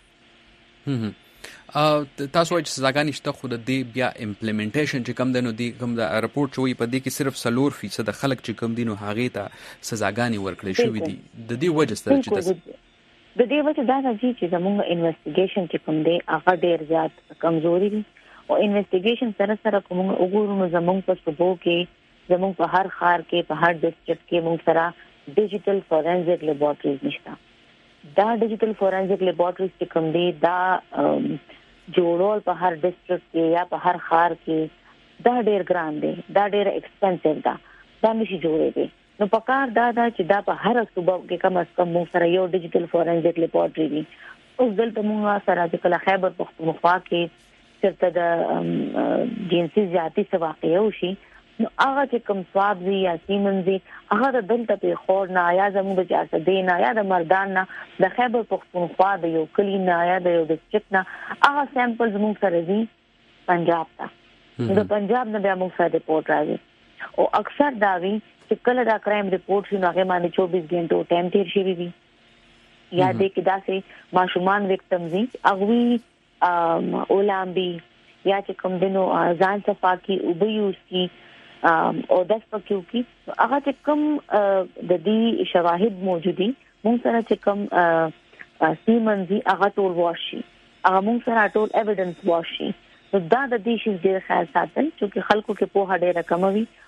تاسو چې سزاګانې شته خو د دې بیا امپلیمنټیشن چې کوم دی نو دی کوم د رپورت شوی په دې کې صرف 4% خلک چې کوم دي نو هغه ته سزاګانې ورکړې شوې دي د دې وجه سره چې د دې وجه دا چې زموږ انویسټیګیشن چې کوم دی هغه ډېر زیات کمزوري دي او انویسټیګیشن سره سره کوم وګورو زموږ په صوبو کې زموږ په هر ښار کې په هر ډیسټریکټ کې موږ سره ډیجیټل فورنزیک لیبارټریز نشته. دا ډیجیټل فورنزیک لیبارټریز چې کوم دي دا جوړول په هر ډیسټریکټ کې یا په هر ښار کې دا ډېر ګران دي دا ډېر ایکسپنسیو دا نشي جوړېږي. نو په کار دا چې دا په هر صوبه کې کم از کم موږ سره یو ډیجیټل فورنزیک لیبارټری وي. اوس دلته موږ سره چې کله خیبر پختونخوا کې چرته د جنسي زیاتی څه واقعي وشي نو هغه چې کوم ثواب وي یا سیمنز وي هغه د دلته په خور نه یا زموږ د جاسدین یا د مردان نه د خیبر پختونخوا د یو کلی نه یا د یو ډیسټریکټ نه هغه سیمپلز موږ سره دي پنجاب ته د پنجاب نه بیا موږ سره ریپورت راځي او اکثر دا وی چې کله دا کرایم ریپورت شي نو هغه باندې 24 غنټو ټایم تیر شي وي یا د کې داسې ماشومان وکټمز دي اغوی اولامبي یا چې کوم دنو ځان صفاکی او بیوس کی او داس پکیو کی هغه چې کوم د دې شواهد موجودي موږ سره چې کوم سیمنزي هغه ټول واشي هغه موږ سره ټول ایویډنس واشي نو دا د دې شي ډېر خیال ساتل چې خلکو کې په هډه رقم وي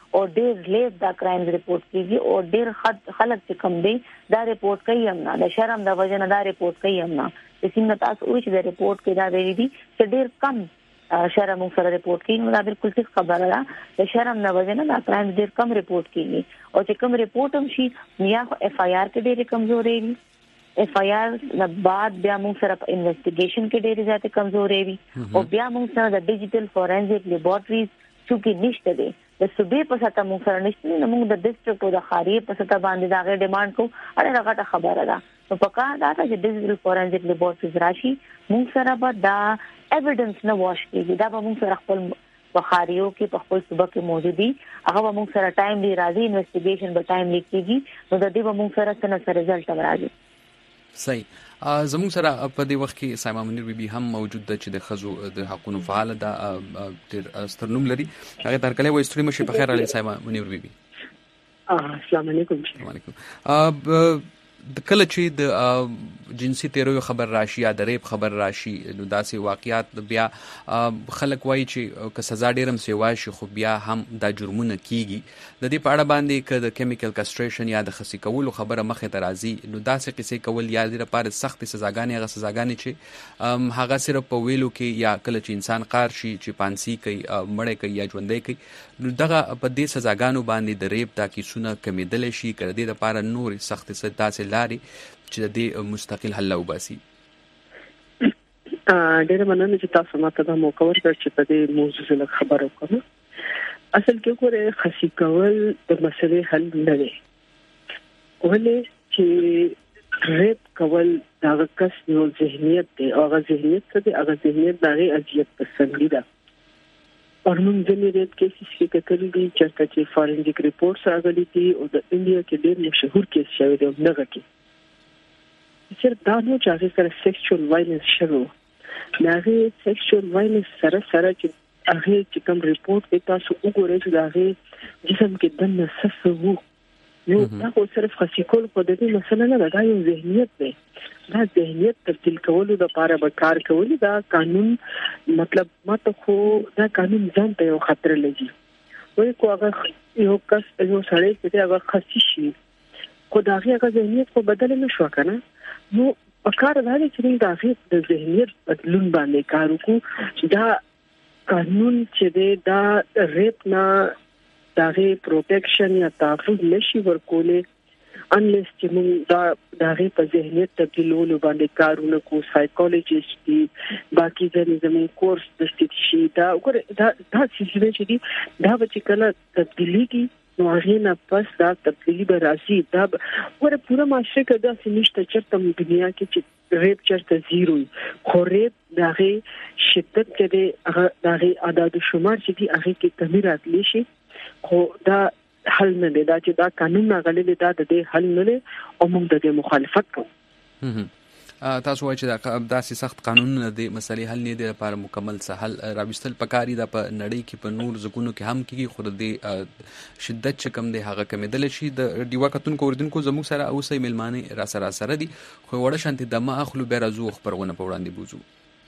او ډېر لیټ دا کرایمز ریپورت کیږي او ډېر خلک چې کم دي دا ریپورت کوي هم نه د شرم د وجه نه دا ریپورت کوي هم نه د څنګه تاسو وایي چې د ریپورت کې دا ویلي دي چې ډېر کم شرم سره ریپورت کیږي نو دا بالکل څه خبره ده د شرم د وجه نه دا کرایمز ډېر کم ریپورت کیږي او چې کم ریپورت هم شي یا اف آی آر کې ډېر کمزوري وي اف آی آر نه بعد بیا موږ سره په انویسټیګیشن کې ډېر زیات کمزوري وي او بیا موږ سره د ډیجیټل فورنزیک لیبارټریز چې نشته دي د صوبې په سطح موږ سره نشته نو موږ د ډیسټریکټ او د خاریه په سطح باندې دا غي ډیماند کو اړه راغټه خبره ده نو په کار دا چې ډیجیټل فورنزیک لیبارټریز راشي موږ سره به دا ایویډنس نه واش کیږي دا به موږ سره خپل په خاریو کې په خپل صوبه کې موجودي هغه به موږ سره ټایم دی راځي انویسټیګیشن به ټایم لیکيږي نو د دې به موږ سره څه رزلټ راځي صحیح زموږ سره په دې وخت کې سایما منیر بیبي هم موجود ده چې د خزو د حقوقو فعال ده ډېر سترنوم لري هغه ترکلې وایي ستړي مشه په خیر علي سایما منیر بیبي السلام علیکم وعلیکم د کله چې د جنسي تیروي خبر راشي یا د ریپ خبر راشي نو داسې واقعیات بیا خلک وایي چې که سزا ډیرم سیوا شي خو بیا هم دا جرمونه کیږي د دې په اړه باندې که د کیمیکل کسټریشن یا د خصي کولو خبره مخې ته راځي نو داسې قصې کول یا د لپاره سخت سزاګانې هغه سزاګانې چې هغه صرف په ویلو کې یا کله چې انسان قار شي چې پانسي کوي مړی کوي یا ژوندۍ کوي نو دغه په دې سزاګانو باندې د ریپ دا کیسونه کمیدل شي کړه د لپاره نور سخت داسې لاري چې د مستقل حل وباسي ډېر مننه چې تاسو ماته دا موقع ورکړ چې په دې موضوع سره خبرې وکړم اصل کې ګوره خصي کول د مسلې حل نه دی ولې چې ریپ کول دا کس یو ذهنیت دی او هغه ذهنیت څه دی هغه ذهنیت دغه اذیت پسندي ده ورمون ځینې ریپ کیسز کې کتل دي چې فورنزیک ریپورټس راغلي دي او د انډیا کې ډېر مشهور کیس شوی دی دغه کې چې دا نو چې سره سیکشوال وایلنس شروع دغه سیکشوال وایلنس سره چې هغه چې کوم ریپورت کې تاسو وګورئ چې هغه جسم کې د نسف وو نو دا خو صرف خصي کول په دې مسله نه دا یو ذهنیت دی دا ذهنیت تبدیل کولو د لپاره به کار کوي دا قانون مطلب ماته خو دا قانون ځان ته یو خطر لګي وایي کو هغه یو کس یو سړی چې هغه خصي شي خو دا هغه ذهنیت کو بدل نه شو کنه نو په کار باندې چې دا هغه د ذهنیت بدلون باندې کار وکړو دا قانون چې دا ریپ نه دغه پروټیکشن یا تحفظ نشي ورکولې انلیس چې موږ دا غي په ذهنیت تبدیلولو باندې کارونه کو سایکولوژیست دي باقي زموږ کورس د ستشي دا څه چې دي دا چې کله تبدیلی کی نو هغه نه پس دا تبدیلی به راځي دا ور پوره معاشره کې دا سمشت چرته دنیا کې چې ریپ چرته زیرو خو ریپ دغه شدت چې دغه عدد شمار چې دي هغه کې کمی راتلی شي خو دا حل نه دی دا چې دا قانون غلې دا د دې حل نه دی او موږ د دې مخالفت کوو تاسو وایئ چې دا داسې سخت قانون نه دی مسلې حل نه دی لپاره مکمل سهل راوستل پکاري دا په نړۍ کې په نور ځګونو کې هم کېږي خو د شدت چې کم دی هغه کمیدل شي د ډیوا کتونکو اوریدونکو زموږ سره اوسې ملمانه را سره دي خو وړه شانتي دمه اخلو به راځو خبرونه په وړاندې بوزو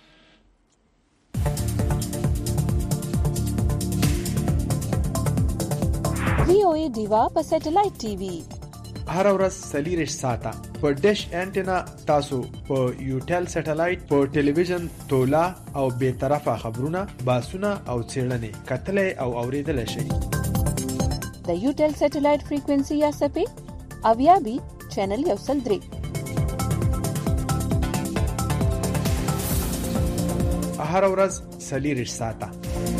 VOA ډیوا په سټلایټ ټي وي هر ورځ سلیریش ساته په ډیش انټینا تاسو په یوټل سټلایټ په ټلویزیون تولا او به طرفه خبرونه باسونه او چیرلنې کتلې او اوریدل شي د یوټل سټلایټ فریکوئنسي یا سپې اویابي چینل یو سل درې هر ورځ سلیریش ساته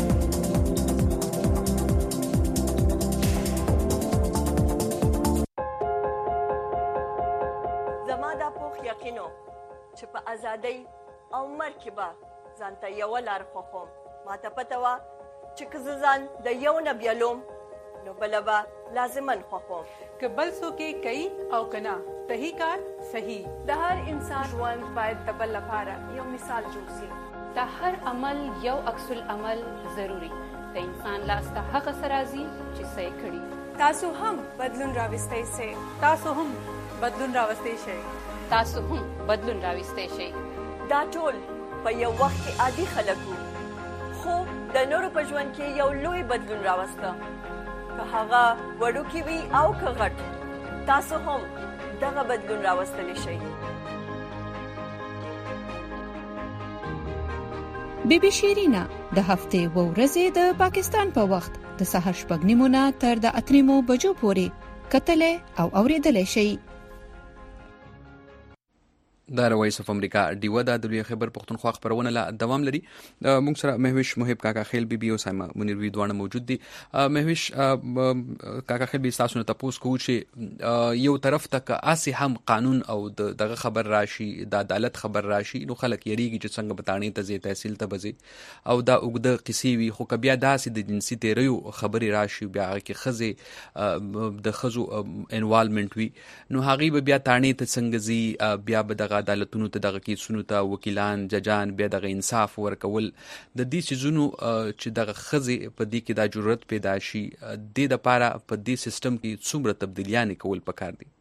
چې په ازادۍ او مرګ کې به ځانته یو لار خوښوم ماته پته وه چې که ځان د یو نه بیلوم نو بله به لازمن خوښوم که بل څوک یې کوي او که نه صحیح کار صحیح د هر انسان ژوند باید د بل لپاره یو مثال جوړ شي د هر عمل یو عکس العمل ضروری د انسان لاس ته هغه سرازي چې صحیح کړي تاسو هم بدلون راوستئ شئ تاسو هم بدلون راوستئ شئ تاسو هم بدلون راوستئ شئ دا ټول په یو وخت کې عادي خلک وو خو د نورو په ژوند کې یو لوی بدلون راوسته که هغه وړوکی وي او که غټ، تاسو هم دغه بدلون راوستلی شئ. بی بی شیرینا د هفتې و ورځې د پاکستان په وخت د سهار 6:30 تر د 8 بجو پورې کتلې او اوریدلې شي. دا وایس اف امریکا ډیوه د لوی خبر پښتونخوا خبرونه لا دوام لري. موږ سره مهوش محب کاکا خیل بي بي او سایما منیر وی دوانه موجود دي. مهوش کاکا خیل بي تاسو ته تاسو کو چې یو طرف تک اسي هم قانون او دغه خبر راشي، د عدالت خبر راشي، نو خلک یریږي چې څنګه بتاڼي ته زی تحصیل ته بزي او دا وګد قصي وي، خو کبیا داسې د جنسي تیریو خبري راشي، بیا کې خزه د خزو انوالمنت وي، نو هغه بیا تاڼي ته څنګه زی بیا بدغه عدالتونو ته دغه کیسونو ته وکیلان ججان بیا دغه انصاف ورکول د دې سيزونو چې دغه خزي په دې کې د ضرورت پیدا شي د لپاره په دې سیستم کې څومره تبدیلیاں کول پکار دي.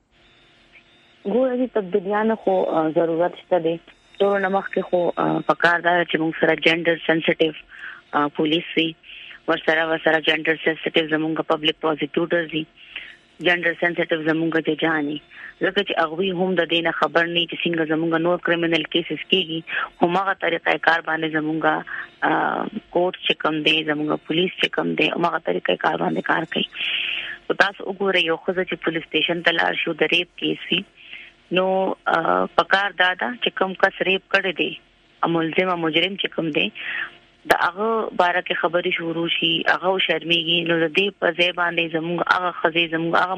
ګورې تبدیلیاں خو ضرورت شته دي. ټول نمخ کې خو پکار دا چې موږ سره جندر سنسټیو پولیس وي، ورسره جندر سنسټیو زموږ پبلک پروسیکیوټرز دي، جندر سنسټیو زموږ ججانی، ځکه چې هغه هم د دینه خبر نه چې څنګه زموږ نور کریمینل کیسز کیږي، همغه طریقې کار باندې زموږ کورټ چې کوم دی، زموږ پولیس چې کوم دی، همغه طریقې کار باندې کار کوي. او تاسو وګورئ یو خزه چې پولیس سټیشن ته لاړ شو د ریپ کیس وی، نو پکار دادا چې کوم کس ریپ کړی دی، ملزم مجرم چې کوم دی، د هغه باره کې خبري شروع شي، هغه شرمېږي، نو د دې په ځای باندې زموږ هغه خزې زموږ هغه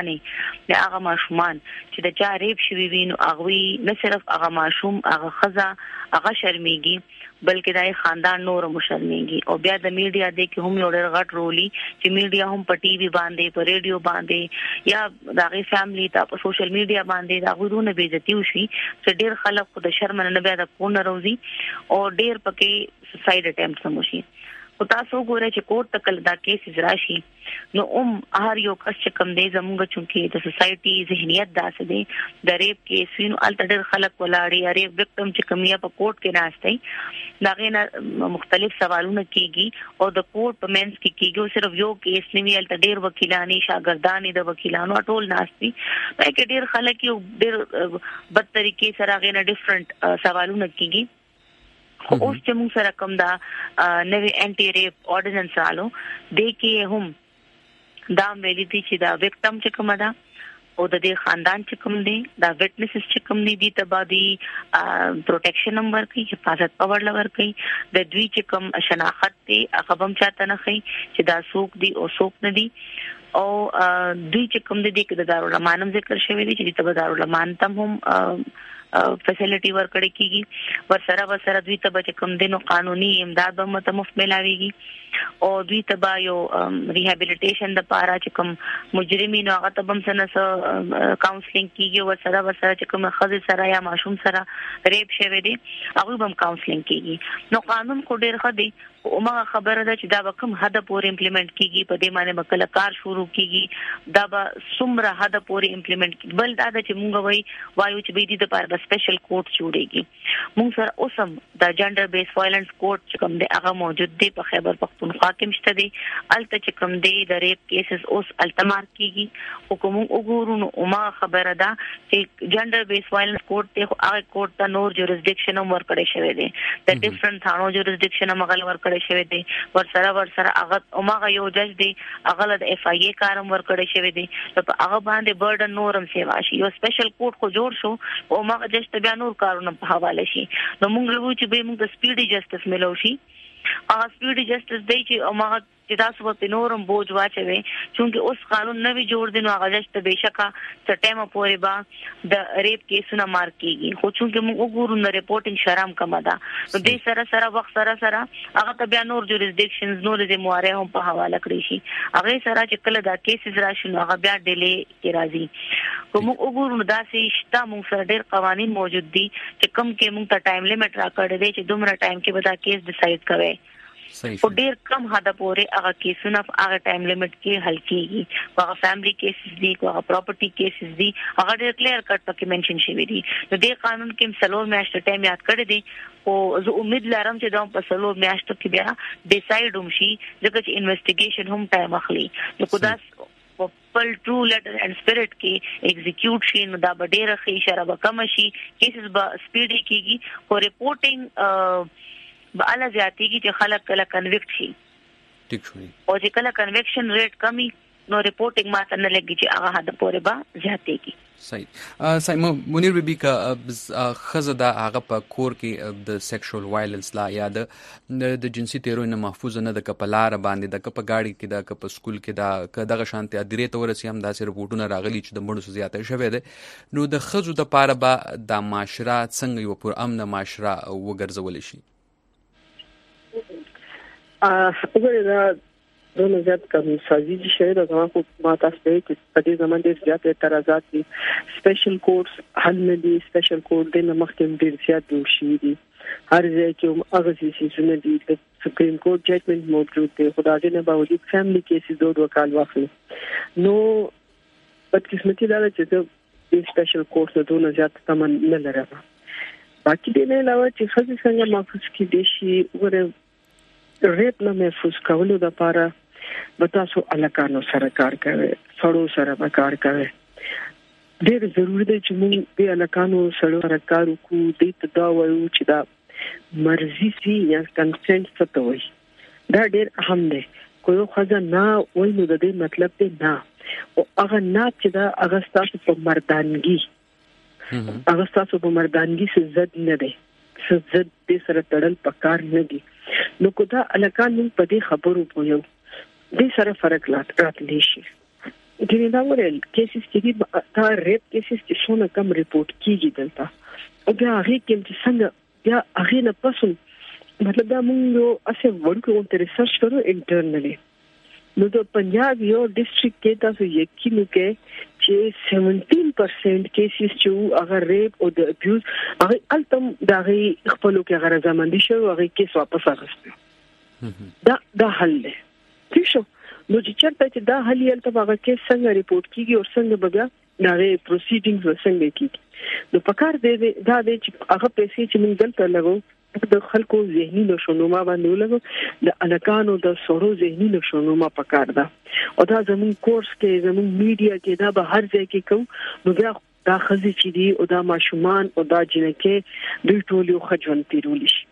ماشومان چې د چا ریپ شوی وي، نو هغه نه صرف هغه ماشوم هغه خزه هغه شرمېږي بلکې دای خاندان نور مشرمېږي. او بیا د میډیا د کې هم یو ډېر غټ رولي چې میډیا هم په ټي وي باندې، په ریډیو باندې یا دغه فیملی ته په سوشل میډیا باندې دا غوډونه بي عزتي وشي چې ډېر خلک خو د شرم نه بیا د کون روزي او ډېر پکې سوساید اټمپټ سموشي. او تاسو ګورئ چې کوټ تکل دا کیس راشي، نو هر یو کس چې کم دی زموږ چونکې د سوسایټي ذهنیت داسې دی د ریپ کیس وینو الته ډېر خلک ولاړي یا ریپ وکټم چې کم یا په کوټ کې ناشته دا غینه مختلف سوالونه کیږي او د کوټ په منځ کې کیږي، صرف یو کیس نه وی الته ډېر وکیلانی شاګردانی د وکیلانو ټول ناشتي پکې ډېر خلک یو ډېر بد طریقې سره غینه ډیفرنٹ سوالونه کیږي. اوس چې موږ سره کوم دا نوې انټي ریپ اورډیننس آلو د کې هم دا ویلي دي چې دا وکټم چې کوم دا او د دې خاندان چې کوم دي دا وټنسز چې کوم دي تبادي پروټیکشن نمبر کې حفاظت پاور لور کوي، د دوی چې کوم شناخت دي هغه هم چاته نه خي چې دا سوق دي او سوق نه دي. او دوی چې کوم دي د دارالمانم ذکر شوی دي چې د دارالمان تم هم فیسیلیټي ورکړی کیږي، ورسره دوی ته به کوم دینو قانوني امداد به مفت ملاويږي او دوی ته به یو ریهابیلیټیشن د پاره چې کوم مجرمین هغه ته هم سنس کاونسلینګ کیږي، ورسره چې کوم خزه سره یا ماشوم سره ریپ شوی دی هغه هم کاونسلینګ کیږي. نو قانون کو ډیر خدي اومه خبره ده چې دا به کوم حد پورې امپلیمنٹ کیږي، په دې معنی به کله کار شروع کیږي، دا به څومره حد پورې امپلیمنٹ کیږي. بل دا چې مونږ وایو چې به دې د پاره سپیشل کورټ جوړيږي. مونږ سره اوسم د جندر بیس وایلنس کورټ چې کوم دی هغه موجود دی په خیبر پختونخوا کې مشته دی، الته چې کوم دی د ریپ کیسز اوس التمار کیږي. حکومت وګورو نو اومه خبره ده چې جندر بیس وایلنس کورټ ته هغه کورټ ته نور جوریسډکشن هم ورکړی شوی دی، د ډیفرنٹ ثانو جوریسډکشن هم غل ورکړی شوی دی، ورسره هغه اومه یو جج دی هغه د اف ای ای کارم ورکړی شوی دی، په هغه باندې برډن نورم سیوا شي. یو سپیشل کورټ خو جوړ شو او ما جسټ بیا نور کارونه په حواله شي، نو موږ وایو چې به موږ د سپیډي جسټس ملو شي. هغه سپیډي جسټس دی چې ما چې تاسو په نورم بوج واچوي، چونکه اوس قانون نوی جوړ دی نو هغه جسټ بهشکه سټیمه پورې با د ریپ کیسونه مارک کیږي، خو چونکه موږ وګورو نو ریپورټینګ شرم کم ده، نو دې سره وخت سره هغه ته بیا نور جوریسډکشنز نور ذمہواره هم په حواله کړی شي. هغه سره چې کله دا کیسز راشي نو هغه بیا ډیلی کې راځي. کوم وګورو نو دا سه شته موږ سره ډېر قوانين موجود دي چې کم کې موږ ته ټایم لیمټ راکړی دی چې دومره ټایم کې به دا کیس ډیسایډ کوي. او ډیر کم حد پورې هغه کیسونه هغه ټایم لیمټ کې حل کیږي. هغه فیملی کیسز دي، هغه پراپرټي کیسز دي، هغه ډیر کلیر کټ پکې منشن شوی دي. نو دې قانون کې سلور میاشتې ټایم یاد کړی دی او زه امید لرم چې دا په سلور میاشتو کې بیا ډیسایډ وشي ځکه چې انویسټیګیشن هم ټایم اخلي. نو کودا په ټرو لیټر اینڈ سپیرټ کې ایگزیکیوټ شي نو دا به ډیره ښه اشاره به کم شي، کیسز به سپیډي کیږي او ریپورټینګ به اعلی زیاتېږي چې خلک کله کنویکټ شي. ټیک شو. او چې کله کنویکشن ریټ کمی نو ریپورټینګ ماته نه لګي چې هغه حد پورې به زیاتېږي. صحیح. سایمه منیر بیبي کا خزه دا هغه په کور کې د سیکشوال وایلنس لا یا د جنسي تیرو نه محفوظ نه د کپلار باندې د کپ گاڑی کې د کپ سکول کې دا دغه شانتي ادرې ته ورسي هم داسې رپورټونه راغلي چې د مړو زیاتې شوه ده. نو د خزو د پاره به د معاشره څنګه یو پر امن معاشره وګرځول شي؟ وګورئ دا دونه زیات کم سازي شوی دا خو ما تاسو ته چې په دې زمانه کې زیات اعتراضات دي. سپیشل کورټس حل نه دي، سپیشل کورټ د مخکې ډیر زیات جوړ شي دي. هر ځای کې هغه سیسونه دي د سپریم کورټ ججمنټ موجود دی، خدای نه باوجود فیملی کیسز دوه کال واخلي. نو بدقسمتي دا چې د سپیشل کورټ دونه زیات تمن نه لرم. باقي دې نه علاوه چې خځې څنګه محفوظ کې دي شي ورته ریپ نه محفوظ کولو د لپاره به تاسو الکانو سره کار کوي، سړو سره به کار کوي. ډېر ضروري دی چې موږ به الکانو سره کار وکړو. دې ته دا وایو چې دا مرزي سي یا کنسنټ څه ته وایي. دا ډېر اهم دی. کوم خزه نه وایي نو د دې مطلب دی نه، او هغه نه چې دا هغه ستاسو په مردانګي هغه ستاسو په مردانګي څه ضد نه دی، څه ضد دې سره تړل پکار نه دي. نو کو دا الکان موږ په دې خبرو پوهیو دې سره فرق راتلی شي. ګینه دا ورل کیسز چې دا ریپ کیسز چې څونه کم ریپورت کیږي دلته او بیا هغه کې چې څنګه بیا هغه نه پسون مطلب دا موږ یو اسه ورکو ریسرچ کړو انټرنلی. نو د پنجاب یو ډیسټریکټ کې تاسو یقین وکړئ چې 17% کیسز چې هغه ریپ او د ابیوز هغه التم دا غي خپلو کې هغه رضامندي شو هغه کیس واپس اخیستو. دا حل دی. ٹھیک شو. نو چې چرته چې دا حل یې الته هغه کیس څنګه ریپورت کیږي او څنګه بیا دا غي پروسیډینګز څنګه کیږي. نو پکار دی دا دی چې هغه پیسې چې موږ دلته لګو د خلکو ذهني نشونما باندې ولګو، د الکانو د سړو ذهني نشونما پکار ده. او دا زمون کورس کې زمون میډیا کې دا به هر ځای کې کوم. نو بیا دا خزي چې دي او دا ماشومان او دا جنکه دوی ټول یو خجون تیرول شي.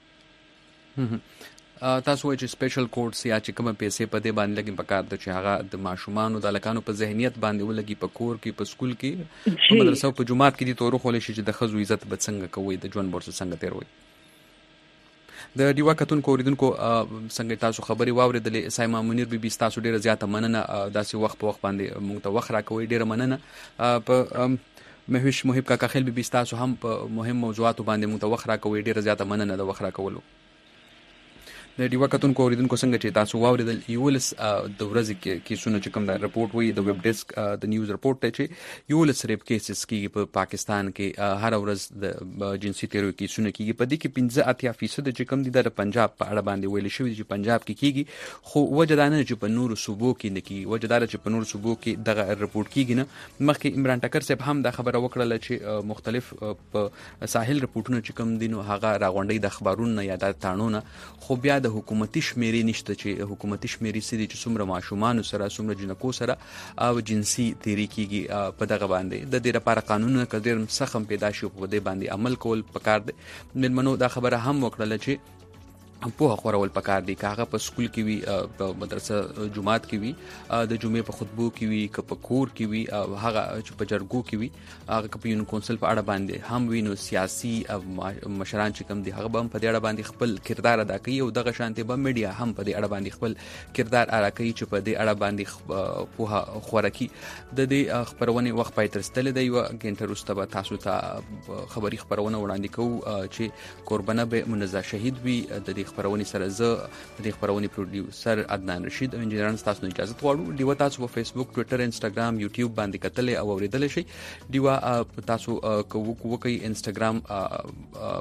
تاسو وایي چې سپیشل کورټس یا چې کومه پیسې په دې باندې لګي پکار ده چې هغه د ماشومان او د الکانو په ذهنیت باندې ولګي، په کور کې، په سکول کې، په مدرسو، په جماعت کې دي تور خو لشي چې د خزو عزت به څنګه کوي، د ژوند برس څنګه تیروي. د دیوا کتونکو اوریدونکو څنګه تاسو خبري واوریدلې. سایما منیر بیبي تاسو ډیره زیاته مننه، داسې وخت په وخت باندې موږ ته وخت راکوي، ډیره مننه. په مهوش محب کاکا خیل بیبي تاسو هم په مهم موضوعاتو باندې موږ ته وخت راکوي، ډیره زیاته مننه د وخت راکولو. د دیوا کتونکو اوریدونکو څنګه چې تاسو واوریدل یولس د ورځې کې څونه چې کوم دا رپورټ وی د ویب ډیسک د نیوز رپورټ ته چې یولس ریپ کیسز کې په پاکستان کې هر ورځ د جنسي تیرو کې څونه کېږي. په دې کې 15% چې کوم دي د پنجاب په اړه باندې ویل شوی چې پنجاب کې کېږي، خو وجه دا نه چې په نورو صوبو کې نه کېږي. وجه دا چې په نورو صوبو کې دغه رپورټ کېږي نه. مخکې عمران ټکر صاحب هم دا خبره وکړه چې مختلف په ساحل رپورټونه چې کوم دي نو هغه راغونډي د اخبارونو یا د تانونه، خو بیا د حکومتي شمیرې نشته چې حکومتي شمیرې سړي چې څومره ماشومان سره څومره جنکو سره او جنسي تیری کیږي. په دغه باندې د دې لپاره قانونونه کډیر سخم پیدا شي په دې باندې عمل کول پکار دي. ملمنو دا خبره هم وکړه چې په خورول پکار دي، که هغه په سکول کې وي، په مدرسه جماعت کې وي، د جمعې په خطبو کې وي، که په کور کې وي، هغه چې په جرګو کې وي، هغه که په یونین کونسل په اړه باندې هم وي، نو سیاسي مشران چې کوم دي هغه به هم په دې اړه باندې خپل کردار ادا کوي او دغه شانتي به میډیا هم په دې اړه باندې خپل کردار ادا کوي چې په دې اړه باندې په خورکی د دې خبرونه وخت پای تر ستل دی. یو ګنټه وروسته به تاسو ته خبري خبرونه وړاندې کوو چې قربانه به منزه شهید وي. د خبرونې سره زه د دې خبرونې پروډیوسر عدنان رشید او انجینران تاسو نه اجازه غواړو. دیوا تاسو په فیسبوک، ټوئیټر، انستګرام، یوټیوب باندې کتلې او اوریدل شي. دیوا تاسو کوو کوي انستګرام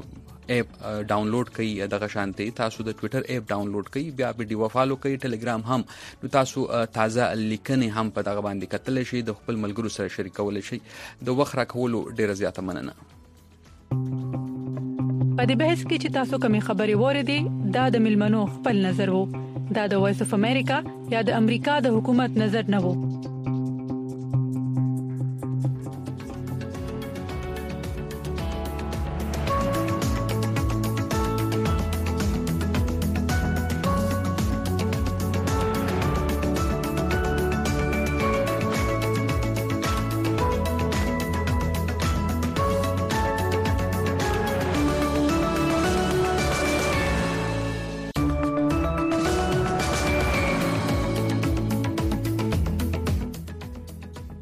اپ ډاونلوډ کړئ دغه شانتي تاسو د ټوئیټر اپ ډاونلوډ کړئ بیا ویډیو فالو کړئ ټلګرام هم نو تاسو تازه لیکنې هم په دغه باندې کتلی شئ د خپل ملګرو سره شریکولی شئ د وخت راکولو ډیره زیاته مننه په دې بحث کې چې تاسو کومې خبرې وریدي دا د ملمنو خپل نظر وو دا د وایس اف امریکا یا د امریکا د حکومت نظر نه وو